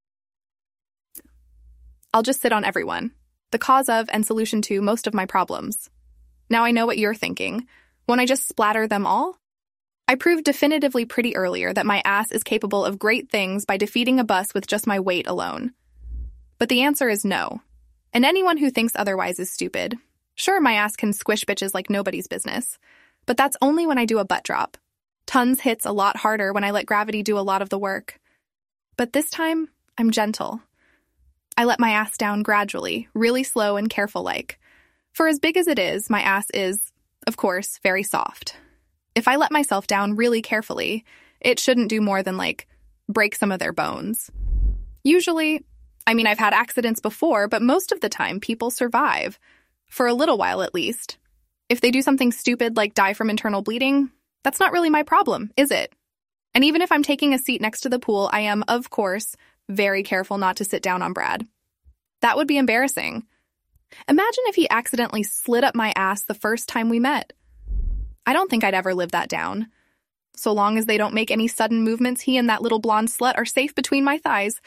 I'll just sit on everyone, the cause of and solution to most of my problems. Now I know what you're thinking. Won't I just splatter them all? I proved definitively pretty earlier that my ass is capable of great things by defeating a bus with just my weight alone. But the answer is no. And anyone who thinks otherwise is stupid. Sure, my ass can squish bitches like nobody's business. But that's only when I do a butt drop. Tons hits a lot harder when I let gravity do a lot of the work. But this time, I'm gentle. I let my ass down gradually, really slow and careful-like. For as big as it is, my ass is, of course, very soft. If I let myself down really carefully, it shouldn't do more than, like, break some of their bones. Usually, I mean, I've had accidents before, but most of the time, people survive. For a little while, at least. If they do something stupid like die from internal bleeding, that's not really my problem, is it? And even if I'm taking a seat next to the pool, I am, of course, very careful not to sit down on Brad. That would be embarrassing. Imagine if he accidentally slid up my ass the first time we met. I don't think I'd ever live that down. So long as they don't make any sudden movements, he and that little blonde slut are safe between my thighs.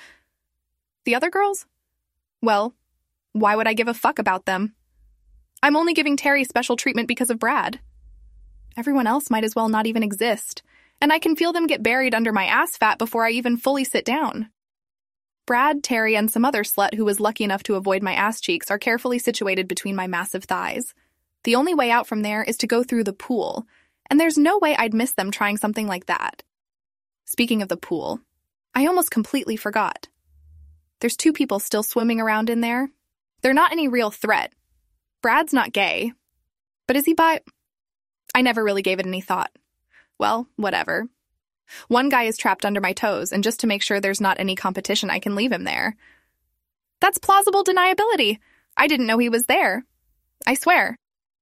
The other girls? Well, why would I give a fuck about them? I'm only giving Terry special treatment because of Brad. Everyone else might as well not even exist, and I can feel them get buried under my ass fat before I even fully sit down. Brad, Terry, and some other slut who was lucky enough to avoid my ass cheeks are carefully situated between my massive thighs. The only way out from there is to go through the pool, and there's no way I'd miss them trying something like that. Speaking of the pool, I almost completely forgot. There's two people still swimming around in there. They're not any real threat. Brad's not gay. But is he bi? I never really gave it any thought. Well, whatever. One guy is trapped under my toes, and just to make sure there's not any competition, I can leave him there. That's plausible deniability. I didn't know he was there. I swear.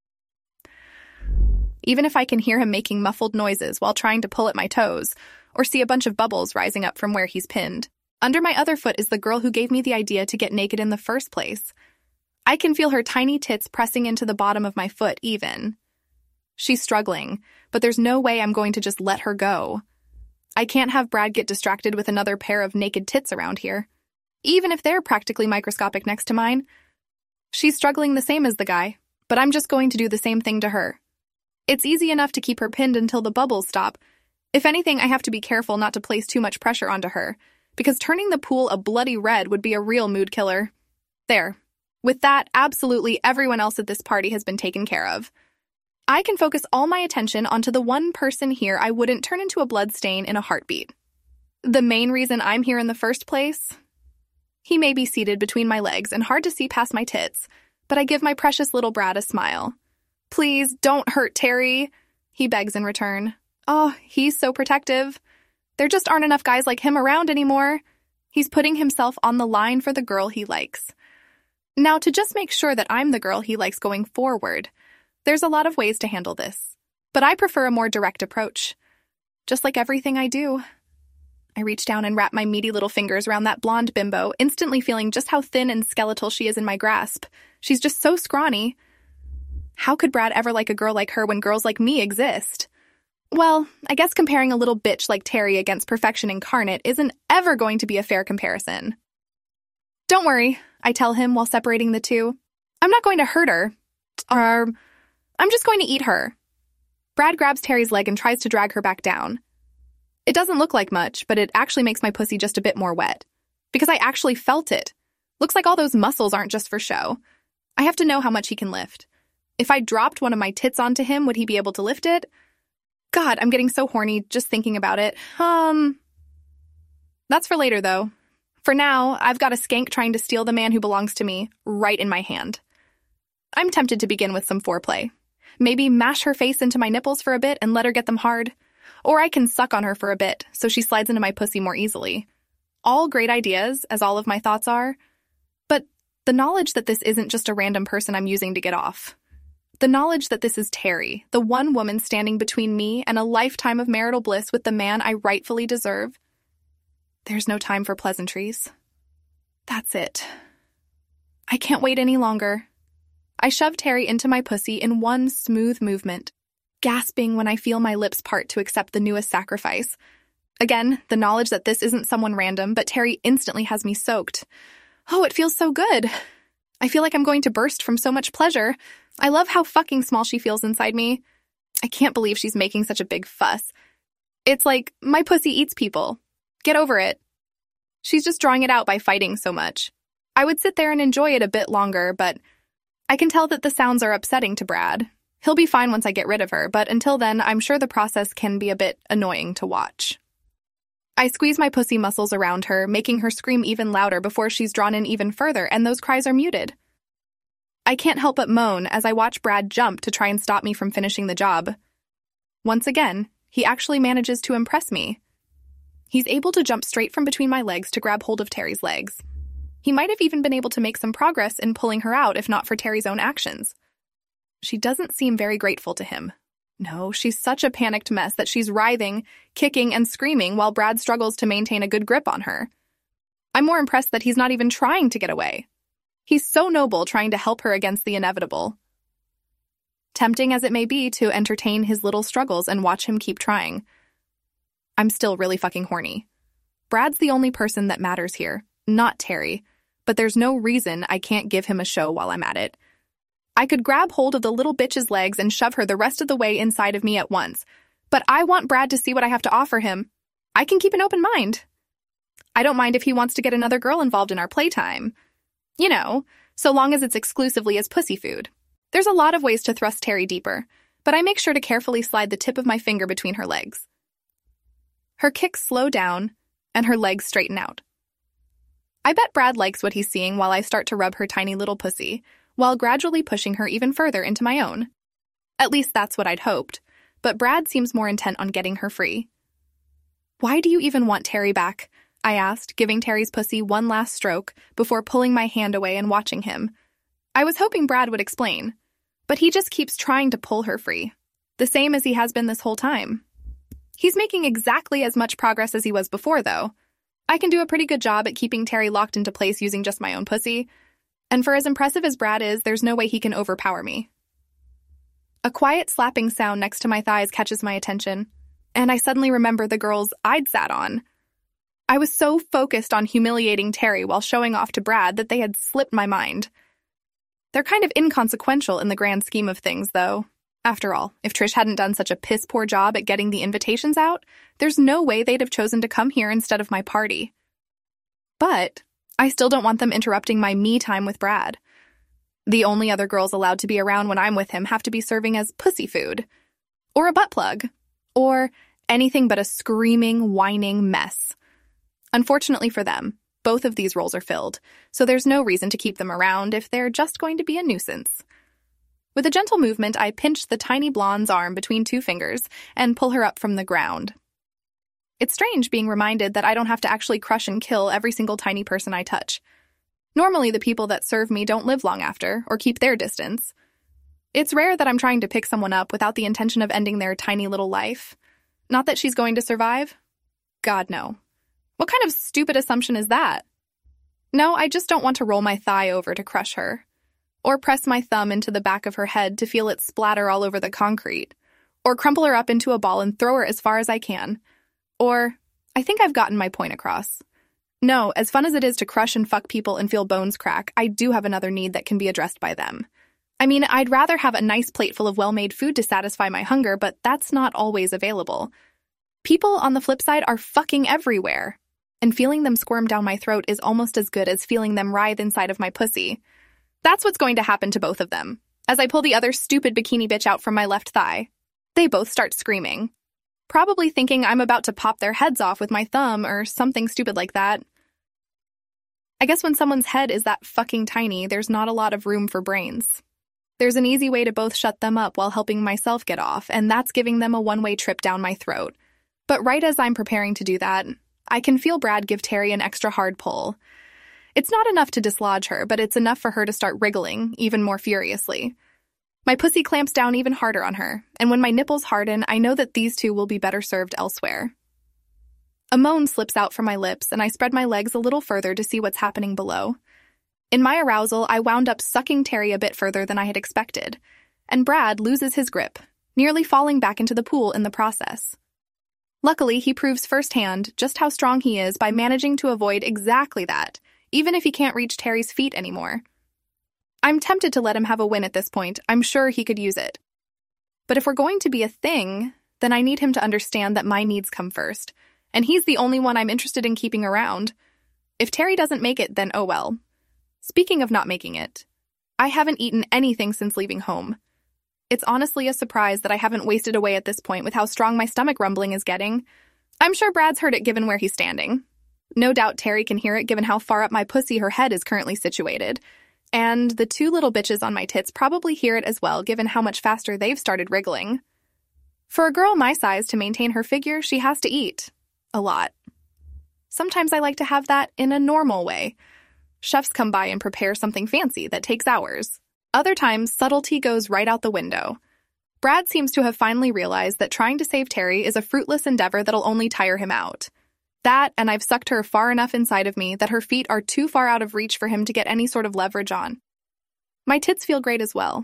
Even if I can hear him making muffled noises while trying to pull at my toes, or see a bunch of bubbles rising up from where he's pinned, under my other foot is the girl who gave me the idea to get naked in the first place. I can feel her tiny tits pressing into the bottom of my foot, even. She's struggling, but there's no way I'm going to just let her go. I can't have Brad get distracted with another pair of naked tits around here, even if they're practically microscopic next to mine. She's struggling the same as the guy, but I'm just going to do the same thing to her. It's easy enough to keep her pinned until the bubbles stop. If anything, I have to be careful not to place too much pressure onto her, because turning the pool a bloody red would be a real mood killer. There. With that, absolutely everyone else at this party has been taken care of. I can focus all my attention onto the one person here I wouldn't turn into a bloodstain in a heartbeat. The main reason I'm here in the first place? He may be seated between my legs and hard to see past my tits, but I give my precious little Brad a smile. Please, don't hurt Terry, he begs in return. Oh, he's so protective. There just aren't enough guys like him around anymore. He's putting himself on the line for the girl he likes. Now, to just make sure that I'm the girl he likes going forward, there's a lot of ways to handle this, but I prefer a more direct approach. Just like everything I do. I reach down and wrap my meaty little fingers around that blonde bimbo, instantly feeling just how thin and skeletal she is in my grasp. She's just so scrawny. How could Brad ever like a girl like her when girls like me exist? Well, I guess comparing a little bitch like Terry against perfection incarnate isn't ever going to be a fair comparison. Don't worry, I tell him while separating the two. I'm not going to hurt her. Or, I'm just going to eat her. Brad grabs Terry's leg and tries to drag her back down. It doesn't look like much, but it actually makes my pussy just a bit more wet. Because I actually felt it. Looks like all those muscles aren't just for show. I have to know how much he can lift. If I dropped one of my tits onto him, would he be able to lift it? God, I'm getting so horny just thinking about it. Um, that's for later, though. For now, I've got a skank trying to steal the man who belongs to me right in my hand. I'm tempted to begin with some foreplay. Maybe mash her face into my nipples for a bit and let her get them hard. Or I can suck on her for a bit so she slides into my pussy more easily. All great ideas, as all of my thoughts are. But the knowledge that this isn't just a random person I'm using to get off. The knowledge that this is Terry, the one woman standing between me and a lifetime of marital bliss with the man I rightfully deserve. There's no time for pleasantries. That's it. I can't wait any longer. I shove Terry into my pussy in one smooth movement, gasping when I feel my lips part to accept the newest sacrifice. Again, the knowledge that this isn't someone random, but Terry instantly has me soaked. Oh, it feels so good. I feel like I'm going to burst from so much pleasure. I love how fucking small she feels inside me. I can't believe she's making such a big fuss. It's like, my pussy eats people. Get over it. She's just drawing it out by fighting so much. I would sit there and enjoy it a bit longer, but I can tell that the sounds are upsetting to Brad. He'll be fine once I get rid of her, but until then, I'm sure the process can be a bit annoying to watch. I squeeze my pussy muscles around her, making her scream even louder before she's drawn in even further, and those cries are muted. I can't help but moan as I watch Brad jump to try and stop me from finishing the job. Once again, he actually manages to impress me. He's able to jump straight from between my legs to grab hold of Terry's legs. He might have even been able to make some progress in pulling her out if not for Terry's own actions. She doesn't seem very grateful to him. No, she's such a panicked mess that she's writhing, kicking, and screaming while Brad struggles to maintain a good grip on her. I'm more impressed that he's not even trying to get away. He's so noble trying to help her against the inevitable. Tempting as it may be to entertain his little struggles and watch him keep trying. I'm still really fucking horny. Brad's the only person that matters here, not Terry, but there's no reason I can't give him a show while I'm at it. I could grab hold of the little bitch's legs and shove her the rest of the way inside of me at once, but I want Brad to see what I have to offer him. I can keep an open mind. I don't mind if he wants to get another girl involved in our playtime. You know, so long as it's exclusively as pussy food. There's a lot of ways to thrust Terry deeper, but I make sure to carefully slide the tip of my finger between her legs. Her kicks slow down, and her legs straighten out. I bet Brad likes what he's seeing while I start to rub her tiny little pussy, while gradually pushing her even further into my own. At least that's what I'd hoped, but Brad seems more intent on getting her free. Why do you even want Terry back? I asked, giving Terry's pussy one last stroke before pulling my hand away and watching him. I was hoping Brad would explain, but he just keeps trying to pull her free, the same as he has been this whole time. He's making exactly as much progress as he was before, though. I can do a pretty good job at keeping Terry locked into place using just my own pussy, and for as impressive as Brad is, there's no way he can overpower me. A quiet slapping sound next to my thighs catches my attention, and I suddenly remember the girls I'd sat on. I was so focused on humiliating Terry while showing off to Brad that they had slipped my mind. They're kind of inconsequential in the grand scheme of things, though. After all, if Trish hadn't done such a piss-poor job at getting the invitations out, there's no way they'd have chosen to come here instead of my party. But I still don't want them interrupting my me time with Brad. The only other girls allowed to be around when I'm with him have to be serving as pussy food, or a butt plug, or anything but a screaming, whining mess. Unfortunately for them, both of these roles are filled, so there's no reason to keep them around if they're just going to be a nuisance. With a gentle movement, I pinch the tiny blonde's arm between two fingers and pull her up from the ground. It's strange being reminded that I don't have to actually crush and kill every single tiny person I touch. Normally, the people that serve me don't live long after, or keep their distance. It's rare that I'm trying to pick someone up without the intention of ending their tiny little life. Not that she's going to survive? God, no. What kind of stupid assumption is that? No, I just don't want to roll my thigh over to crush her. Or press my thumb into the back of her head to feel it splatter all over the concrete. Or crumple her up into a ball and throw her as far as I can. Or, I think I've gotten my point across. No, as fun as it is to crush and fuck people and feel bones crack, I do have another need that can be addressed by them. I mean, I'd rather have a nice plate full of well-made food to satisfy my hunger, but that's not always available. People, on the flip side, are fucking everywhere, and feeling them squirm down my throat is almost as good as feeling them writhe inside of my pussy. That's what's going to happen to both of them. As I pull the other stupid bikini bitch out from my left thigh, they both start screaming, probably thinking I'm about to pop their heads off with my thumb or something stupid like that. I guess when someone's head is that fucking tiny, there's not a lot of room for brains. There's an easy way to both shut them up while helping myself get off, and that's giving them a one-way trip down my throat. But right as I'm preparing to do that, I can feel Brad give Terry an extra hard pull. It's not enough to dislodge her, but it's enough for her to start wriggling, even more furiously. My pussy clamps down even harder on her, and when my nipples harden, I know that these two will be better served elsewhere. A moan slips out from my lips, and I spread my legs a little further to see what's happening below. In my arousal, I wound up sucking Terry a bit further than I had expected, and Brad loses his grip, nearly falling back into the pool in the process. Luckily, he proves firsthand just how strong he is by managing to avoid exactly that, even if he can't reach Terry's feet anymore. I'm tempted to let him have a win at this point. I'm sure he could use it. But if we're going to be a thing, then I need him to understand that my needs come first, and he's the only one I'm interested in keeping around. If Terry doesn't make it, then oh well. Speaking of not making it, I haven't eaten anything since leaving home. It's honestly a surprise that I haven't wasted away at this point with how strong my stomach rumbling is getting. I'm sure Brad's heard it given where he's standing. No doubt Terry can hear it given how far up my pussy her head is currently situated. And the two little bitches on my tits probably hear it as well given how much faster they've started wriggling. For a girl my size to maintain her figure, she has to eat. A lot. Sometimes I like to have that in a normal way. Chefs come by and prepare something fancy that takes hours. Other times, subtlety goes right out the window. Brad seems to have finally realized that trying to save Terry is a fruitless endeavor that'll only tire him out. That, and I've sucked her far enough inside of me that her feet are too far out of reach for him to get any sort of leverage on. My tits feel great as well.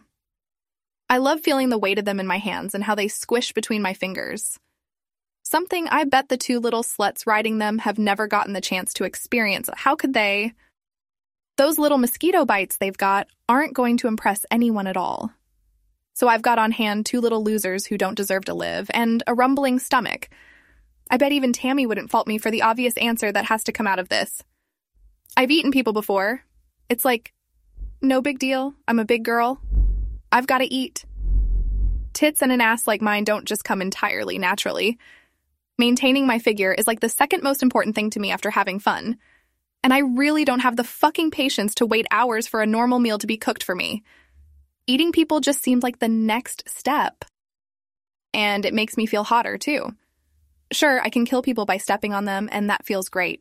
I love feeling the weight of them in my hands and how they squish between my fingers. Something I bet the two little sluts riding them have never gotten the chance to experience. How could they? Those little mosquito bites they've got aren't going to impress anyone at all. So I've got on hand two little losers who don't deserve to live, and a rumbling stomach. I bet even Tammy wouldn't fault me for the obvious answer that has to come out of this. I've eaten people before. It's like, no big deal, I'm a big girl. I've got to eat. Tits and an ass like mine don't just come entirely naturally. Maintaining my figure is like the second most important thing to me after having fun. And I really don't have the fucking patience to wait hours for a normal meal to be cooked for me. Eating people just seemed like the next step. And it makes me feel hotter, too. Sure, I can kill people by stepping on them, and that feels great.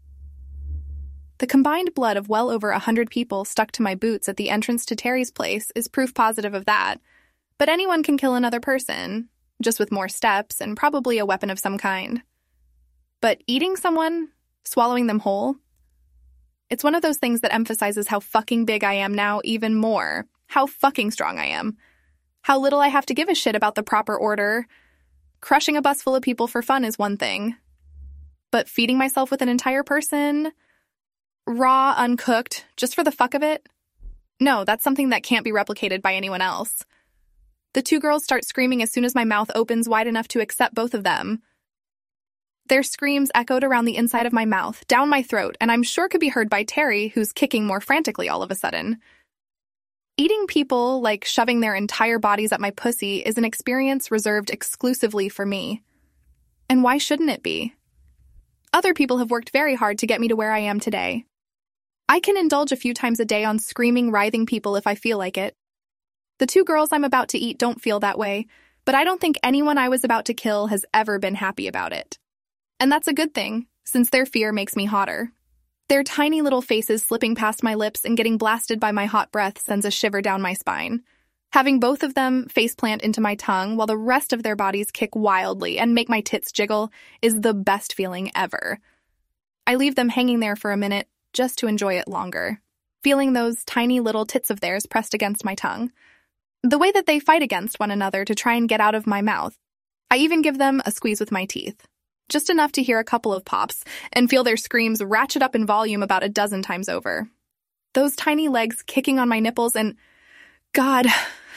The combined blood of well over a hundred people stuck to my boots at the entrance to Terry's place is proof positive of that. But anyone can kill another person, just with more steps and probably a weapon of some kind. But eating someone, swallowing them whole, it's one of those things that emphasizes how fucking big I am now even more, how fucking strong I am, how little I have to give a shit about the proper order. Crushing a bus full of people for fun is one thing, but feeding myself with an entire person, raw, uncooked, just for the fuck of it? No, that's something that can't be replicated by anyone else. The two girls start screaming as soon as my mouth opens wide enough to accept both of them. Their screams echoed around the inside of my mouth, down my throat, and I'm sure could be heard by Terry, who's kicking more frantically all of a sudden. Eating people, like shoving their entire bodies up my pussy, is an experience reserved exclusively for me. And why shouldn't it be? Other people have worked very hard to get me to where I am today. I can indulge a few times a day on screaming, writhing people if I feel like it. The two girls I'm about to eat don't feel that way, but I don't think anyone I was about to kill has ever been happy about it. And that's a good thing, since their fear makes me hotter. Their tiny little faces slipping past my lips and getting blasted by my hot breath sends a shiver down my spine. Having both of them faceplant into my tongue while the rest of their bodies kick wildly and make my tits jiggle is the best feeling ever. I leave them hanging there for a minute just to enjoy it longer, feeling those tiny little tits of theirs pressed against my tongue. The way that they fight against one another to try and get out of my mouth. I even give them a squeeze with my teeth. Just enough to hear a couple of pops and feel their screams ratchet up in volume about a dozen times over. Those tiny legs kicking on my nipples and God,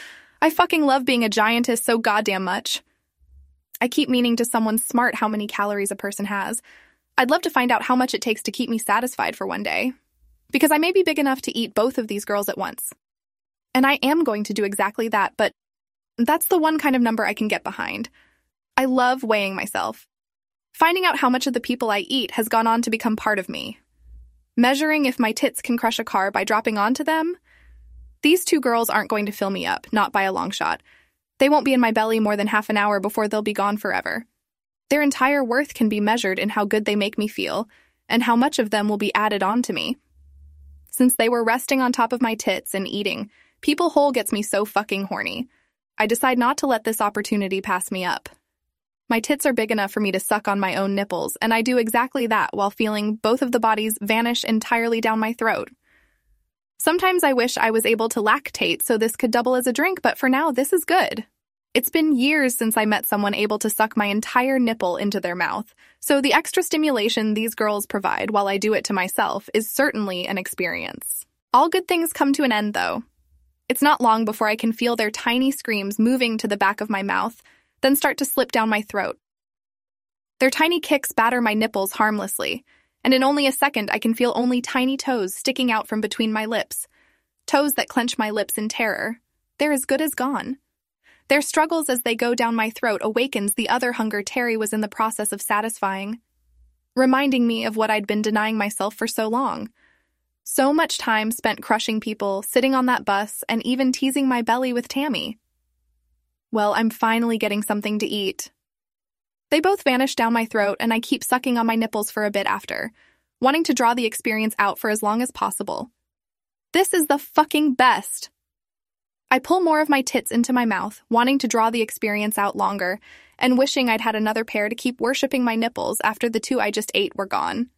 I fucking love being a giantess so goddamn much. I keep meaning to someone smart how many calories a person has. I'd love to find out how much it takes to keep me satisfied for one day. Because I may be big enough to eat both of these girls at once. And I am going to do exactly that, but that's the one kind of number I can get behind. I love weighing myself. Finding out how much of the people I eat has gone on to become part of me. Measuring if my tits can crush a car by dropping onto them? These two girls aren't going to fill me up, not by a long shot. They won't be in my belly more than half an hour before they'll be gone forever. Their entire worth can be measured in how good they make me feel, and how much of them will be added on to me. Since they were resting on top of my tits and eating, people hole gets me so fucking horny. I decide not to let this opportunity pass me up. My tits are big enough for me to suck on my own nipples, and I do exactly that while feeling both of the bodies vanish entirely down my throat. Sometimes I wish I was able to lactate so this could double as a drink, but for now, this is good. It's been years since I met someone able to suck my entire nipple into their mouth, so the extra stimulation these girls provide while I do it to myself is certainly an experience. All good things come to an end, though. It's not long before I can feel their tiny screams moving to the back of my mouth, then start to slip down my throat. Their tiny kicks batter my nipples harmlessly, and in only a second I can feel only tiny toes sticking out from between my lips. Toes that clench my lips in terror. They're as good as gone. Their struggles as they go down my throat awakens the other hunger Terry was in the process of satisfying, reminding me of what I'd been denying myself for so long. So much time spent crushing people, sitting on that bus, and even teasing my belly with Tammy. Well, I'm finally getting something to eat. They both vanish down my throat, and I keep sucking on my nipples for a bit after, wanting to draw the experience out for as long as possible. This is the fucking best! I pull more of my tits into my mouth, wanting to draw the experience out longer, and wishing I'd had another pair to keep worshipping my nipples after the two I just ate were gone.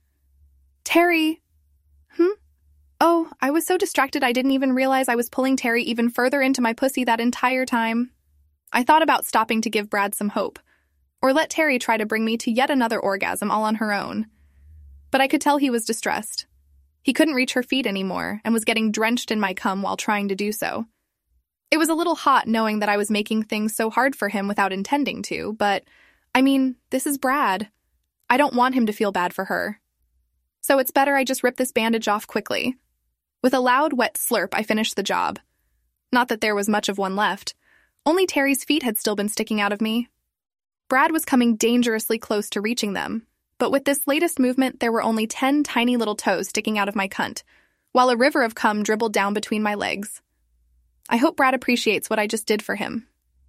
Terry! Hmm? Oh, I was so distracted I didn't even realize I was pulling Terry even further into my pussy that entire time. I thought about stopping to give Brad some hope, or let Terry try to bring me to yet another orgasm all on her own. But I could tell he was distressed. He couldn't reach her feet anymore and was getting drenched in my cum while trying to do so. It was a little hot knowing that I was making things so hard for him without intending to, but, I mean, this is Brad. I don't want him to feel bad for her. So it's better I just rip this bandage off quickly. With a loud, wet slurp, I finished the job. Not that there was much of one left. Only Terry's feet had still been sticking out of me. Brad was coming dangerously close to reaching them, but with this latest movement, there were only ten tiny little toes sticking out of my cunt, while a river of cum dribbled down between my legs. I hope Brad appreciates what I just did for him.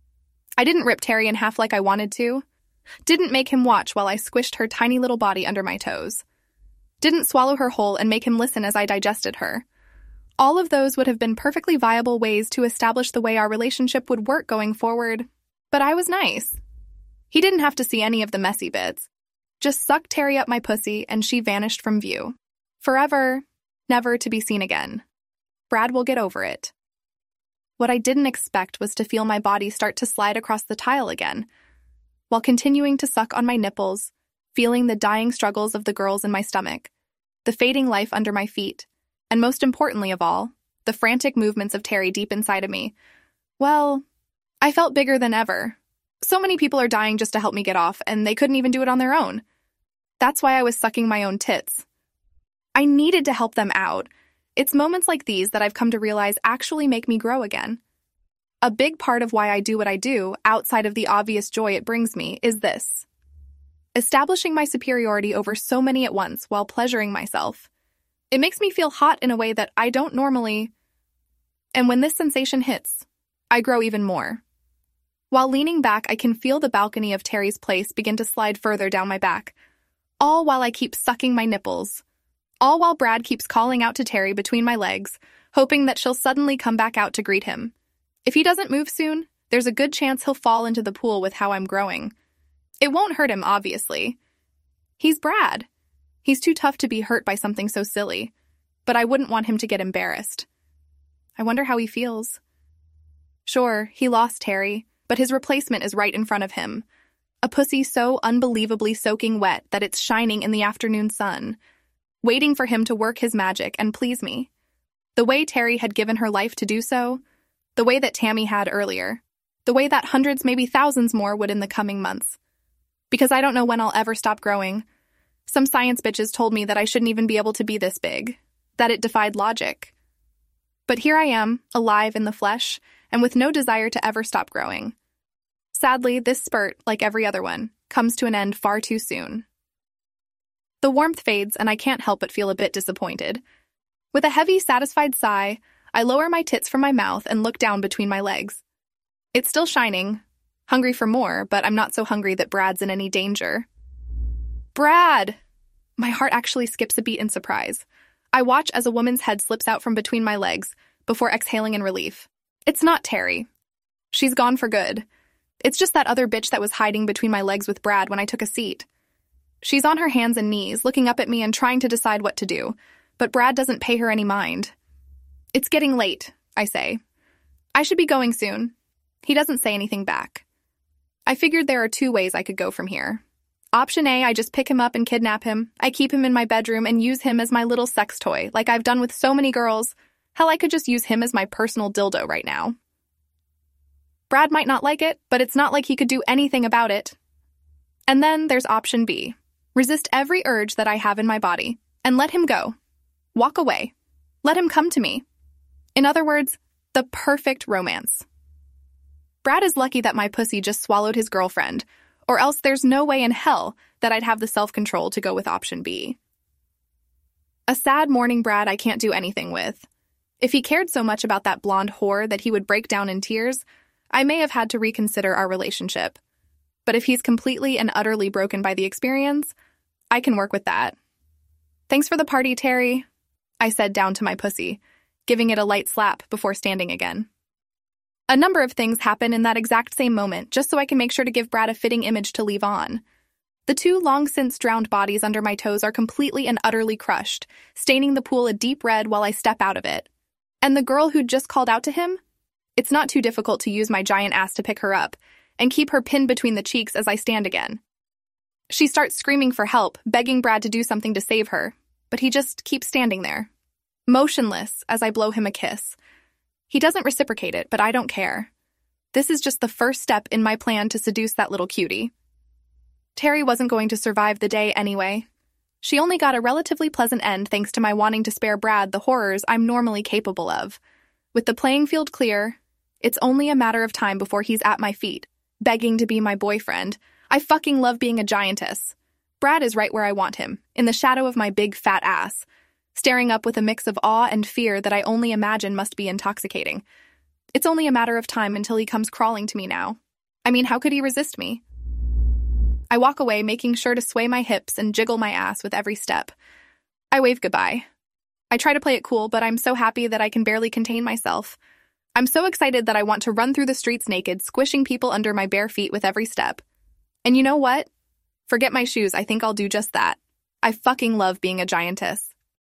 I didn't rip Terry in half like I wanted to. Didn't make him watch while I squished her tiny little body under my toes. Didn't swallow her whole and make him listen as I digested her. All of those would have been perfectly viable ways to establish the way our relationship would work going forward. But I was nice. He didn't have to see any of the messy bits. Just sucked Terry up my pussy and she vanished from view. Forever, never to be seen again. Brad will get over it. What I didn't expect was to feel my body start to slide across the tile again, while continuing to suck on my nipples, feeling the dying struggles of the girls in my stomach, the fading life under my feet, and most importantly of all, the frantic movements of Terry deep inside of me. Well, I felt bigger than ever. So many people are dying just to help me get off, and they couldn't even do it on their own. That's why I was sucking my own tits. I needed to help them out. It's moments like these that I've come to realize actually make me grow again. A big part of why I do what I do, outside of the obvious joy it brings me, is this. Establishing my superiority over so many at once while pleasuring myself. It makes me feel hot in a way that I don't normally. And when this sensation hits, I grow even more. While leaning back, I can feel the balcony of Terry's place begin to slide further down my back, all while I keep sucking my nipples. All while Brad keeps calling out to Terry between my legs, hoping that she'll suddenly come back out to greet him. If he doesn't move soon, there's a good chance he'll fall into the pool with how I'm growing. It won't hurt him, obviously. He's Brad. He's too tough to be hurt by something so silly, but I wouldn't want him to get embarrassed. I wonder how he feels. Sure, he lost Terry, but his replacement is right in front of him. A pussy so unbelievably soaking wet that it's shining in the afternoon sun, waiting for him to work his magic and please me. The way Terry had given her life to do so, The way that Tammy had earlier. The way that hundreds, maybe thousands more would in the coming months. Because I don't know when I'll ever stop growing. Some science bitches told me that I shouldn't even be able to be this big, that it defied logic. But here I am, alive in the flesh, and with no desire to ever stop growing. Sadly, this spurt, like every other one, comes to an end far too soon. The warmth fades, and I can't help but feel a bit disappointed. With a heavy, satisfied sigh, I lower my tits from my mouth and look down between my legs. It's still shining, hungry for more, but I'm not so hungry that Brad's in any danger. Brad! My heart actually skips a beat in surprise. I watch as a woman's head slips out from between my legs before exhaling in relief. It's not Terry. She's gone for good. It's just that other bitch that was hiding between my legs with Brad when I took a seat. She's on her hands and knees, looking up at me and trying to decide what to do, but Brad doesn't pay her any mind. It's getting late, I say. I should be going soon. He doesn't say anything back. I figured there are two ways I could go from here. Option A, I just pick him up and kidnap him. I keep him in my bedroom and use him as my little sex toy, like I've done with so many girls. Hell, I could just use him as my personal dildo right now. Brad might not like it, but it's not like he could do anything about it. And then there's option B. Resist every urge that I have in my body, and let him go. Walk away. Let him come to me. In other words, the perfect romance. Brad is lucky that my pussy just swallowed his girlfriend, or else there's no way in hell that I'd have the self-control to go with option B. A sad morning Brad I can't do anything with. If he cared so much about that blonde whore that he would break down in tears, I may have had to reconsider our relationship. But if he's completely and utterly broken by the experience, I can work with that. Thanks for the party, Terry, I said down to my pussy, giving it a light slap before standing again. A number of things happen in that exact same moment, just so I can make sure to give Brad a fitting image to leave on. The two long-since drowned bodies under my toes are completely and utterly crushed, staining the pool a deep red while I step out of it. And the girl who'd just called out to him? It's not too difficult to use my giant ass to pick her up, and keep her pinned between the cheeks as I stand again. She starts screaming for help, begging Brad to do something to save her, but he just keeps standing there, motionless as I blow him a kiss. He doesn't reciprocate it, but I don't care. This is just the first step in my plan to seduce that little cutie. Terry wasn't going to survive the day anyway. She only got a relatively pleasant end thanks to my wanting to spare Brad the horrors I'm normally capable of. With the playing field clear, it's only a matter of time before he's at my feet, begging to be my boyfriend. I fucking love being a giantess. Brad is right where I want him, in the shadow of my big fat ass, staring up with a mix of awe and fear that I only imagine must be intoxicating. It's only a matter of time until he comes crawling to me now. I mean, how could he resist me? I walk away, making sure to sway my hips and jiggle my ass with every step. I wave goodbye. I try to play it cool, but I'm so happy that I can barely contain myself. I'm so excited that I want to run through the streets naked, squishing people under my bare feet with every step. And you know what? Forget my shoes, I think I'll do just that. I fucking love being a giantess.